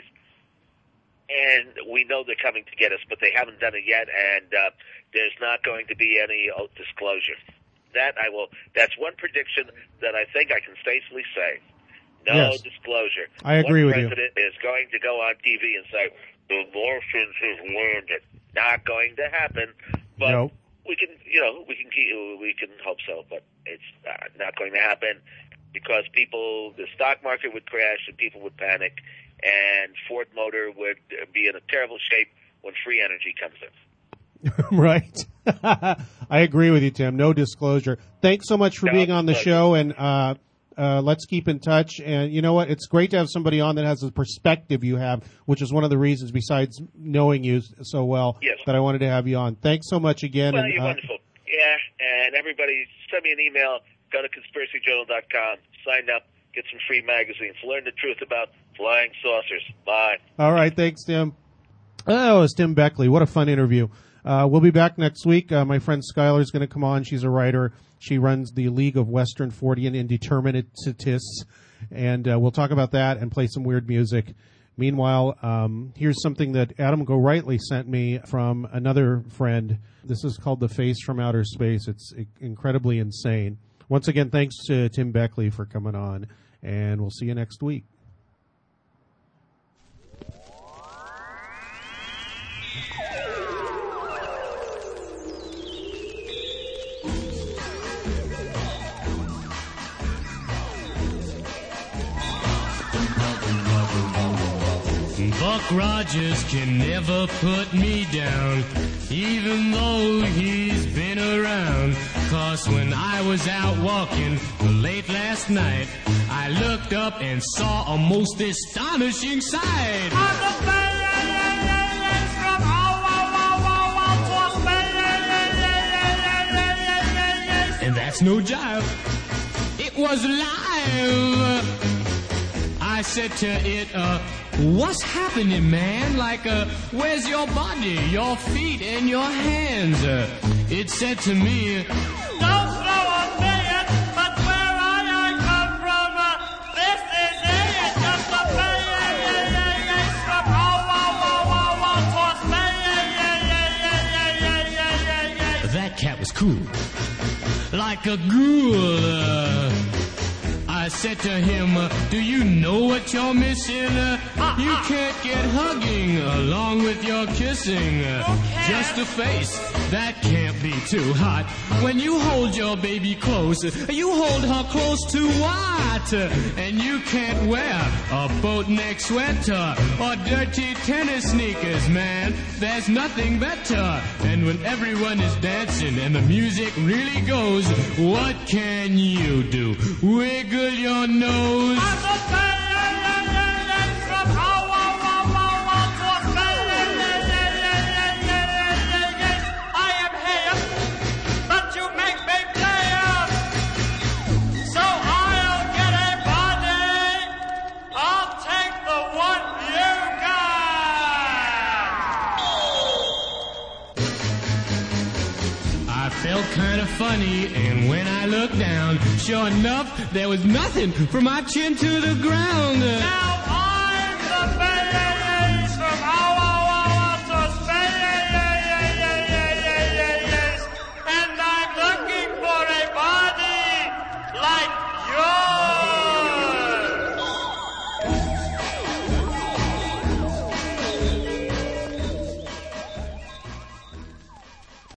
And we know they're coming to get us, but they haven't done it yet, and uh, there's not going to be any oath disclosure. That I will. That's one prediction that I think I can safely say. No Yes. disclosure. I agree one with you. president is going to go on T V and say, the Martians have landed. Not going to happen, but Nope. we can, you know, we can keep, we can hope so, but it's uh, not going to happen because people, the stock market would crash and people would panic, and Ford Motor would be in a terrible shape when free energy comes in. Right. I agree with you, Tim. No disclosure. Thanks so much for No being on the disclosure. show, and uh, uh, let's keep in touch. And you know what? It's great to have somebody on that has the perspective you have, which is one of the reasons, besides knowing you so well, Yes. that I wanted to have you on. Thanks so much again. Well, and, you're uh, wonderful. Yeah, and everybody, send me an email. Go to conspiracy journal dot com. Sign up. Get some free magazines. Learn the truth about flying saucers. Bye. All right. Thanks, Tim. Oh, it's Tim Beckley. What a fun interview. Uh, we'll be back next week. Uh, my friend Skylar is going to come on. She's a writer. She runs the League of Western Fortean Indeterminatists, and uh, we'll talk about that and play some weird music. Meanwhile, um, here's something that Adam Gorightly sent me from another friend. This is called The Face from Outer Space. It's incredibly insane. Once again, thanks to Tim Beckley for coming on, and we'll see you next week. Buck Rogers can never put me down, even though he's been around. 'Cause when I was out walking late last night, I looked up and saw a most astonishing sight. And that's no jive. It was live. I said to it, uh, what's happening, man? Like, uh, where's your body, your feet, and your hands? Uh, it said to me, don't know a million, but where I come from, uh, this is it. Just a million from oh, oh, oh, oh, oh, towards me. That that cat was cool, like a ghoul. Uh, I said to him, uh, do you know what you're missing? Uh, you can't get hugging along with your kissing. Uh, just a face, that can't be too hot. When you hold your baby close, you hold her close to what? And you can't wear a boat neck sweater or dirty tennis sneakers, man. There's nothing better. And when everyone is dancing and the music really goes, what can you do? Wiggle your nose. Kind of funny, and when I looked down, sure enough, there was nothing from my chin to the ground.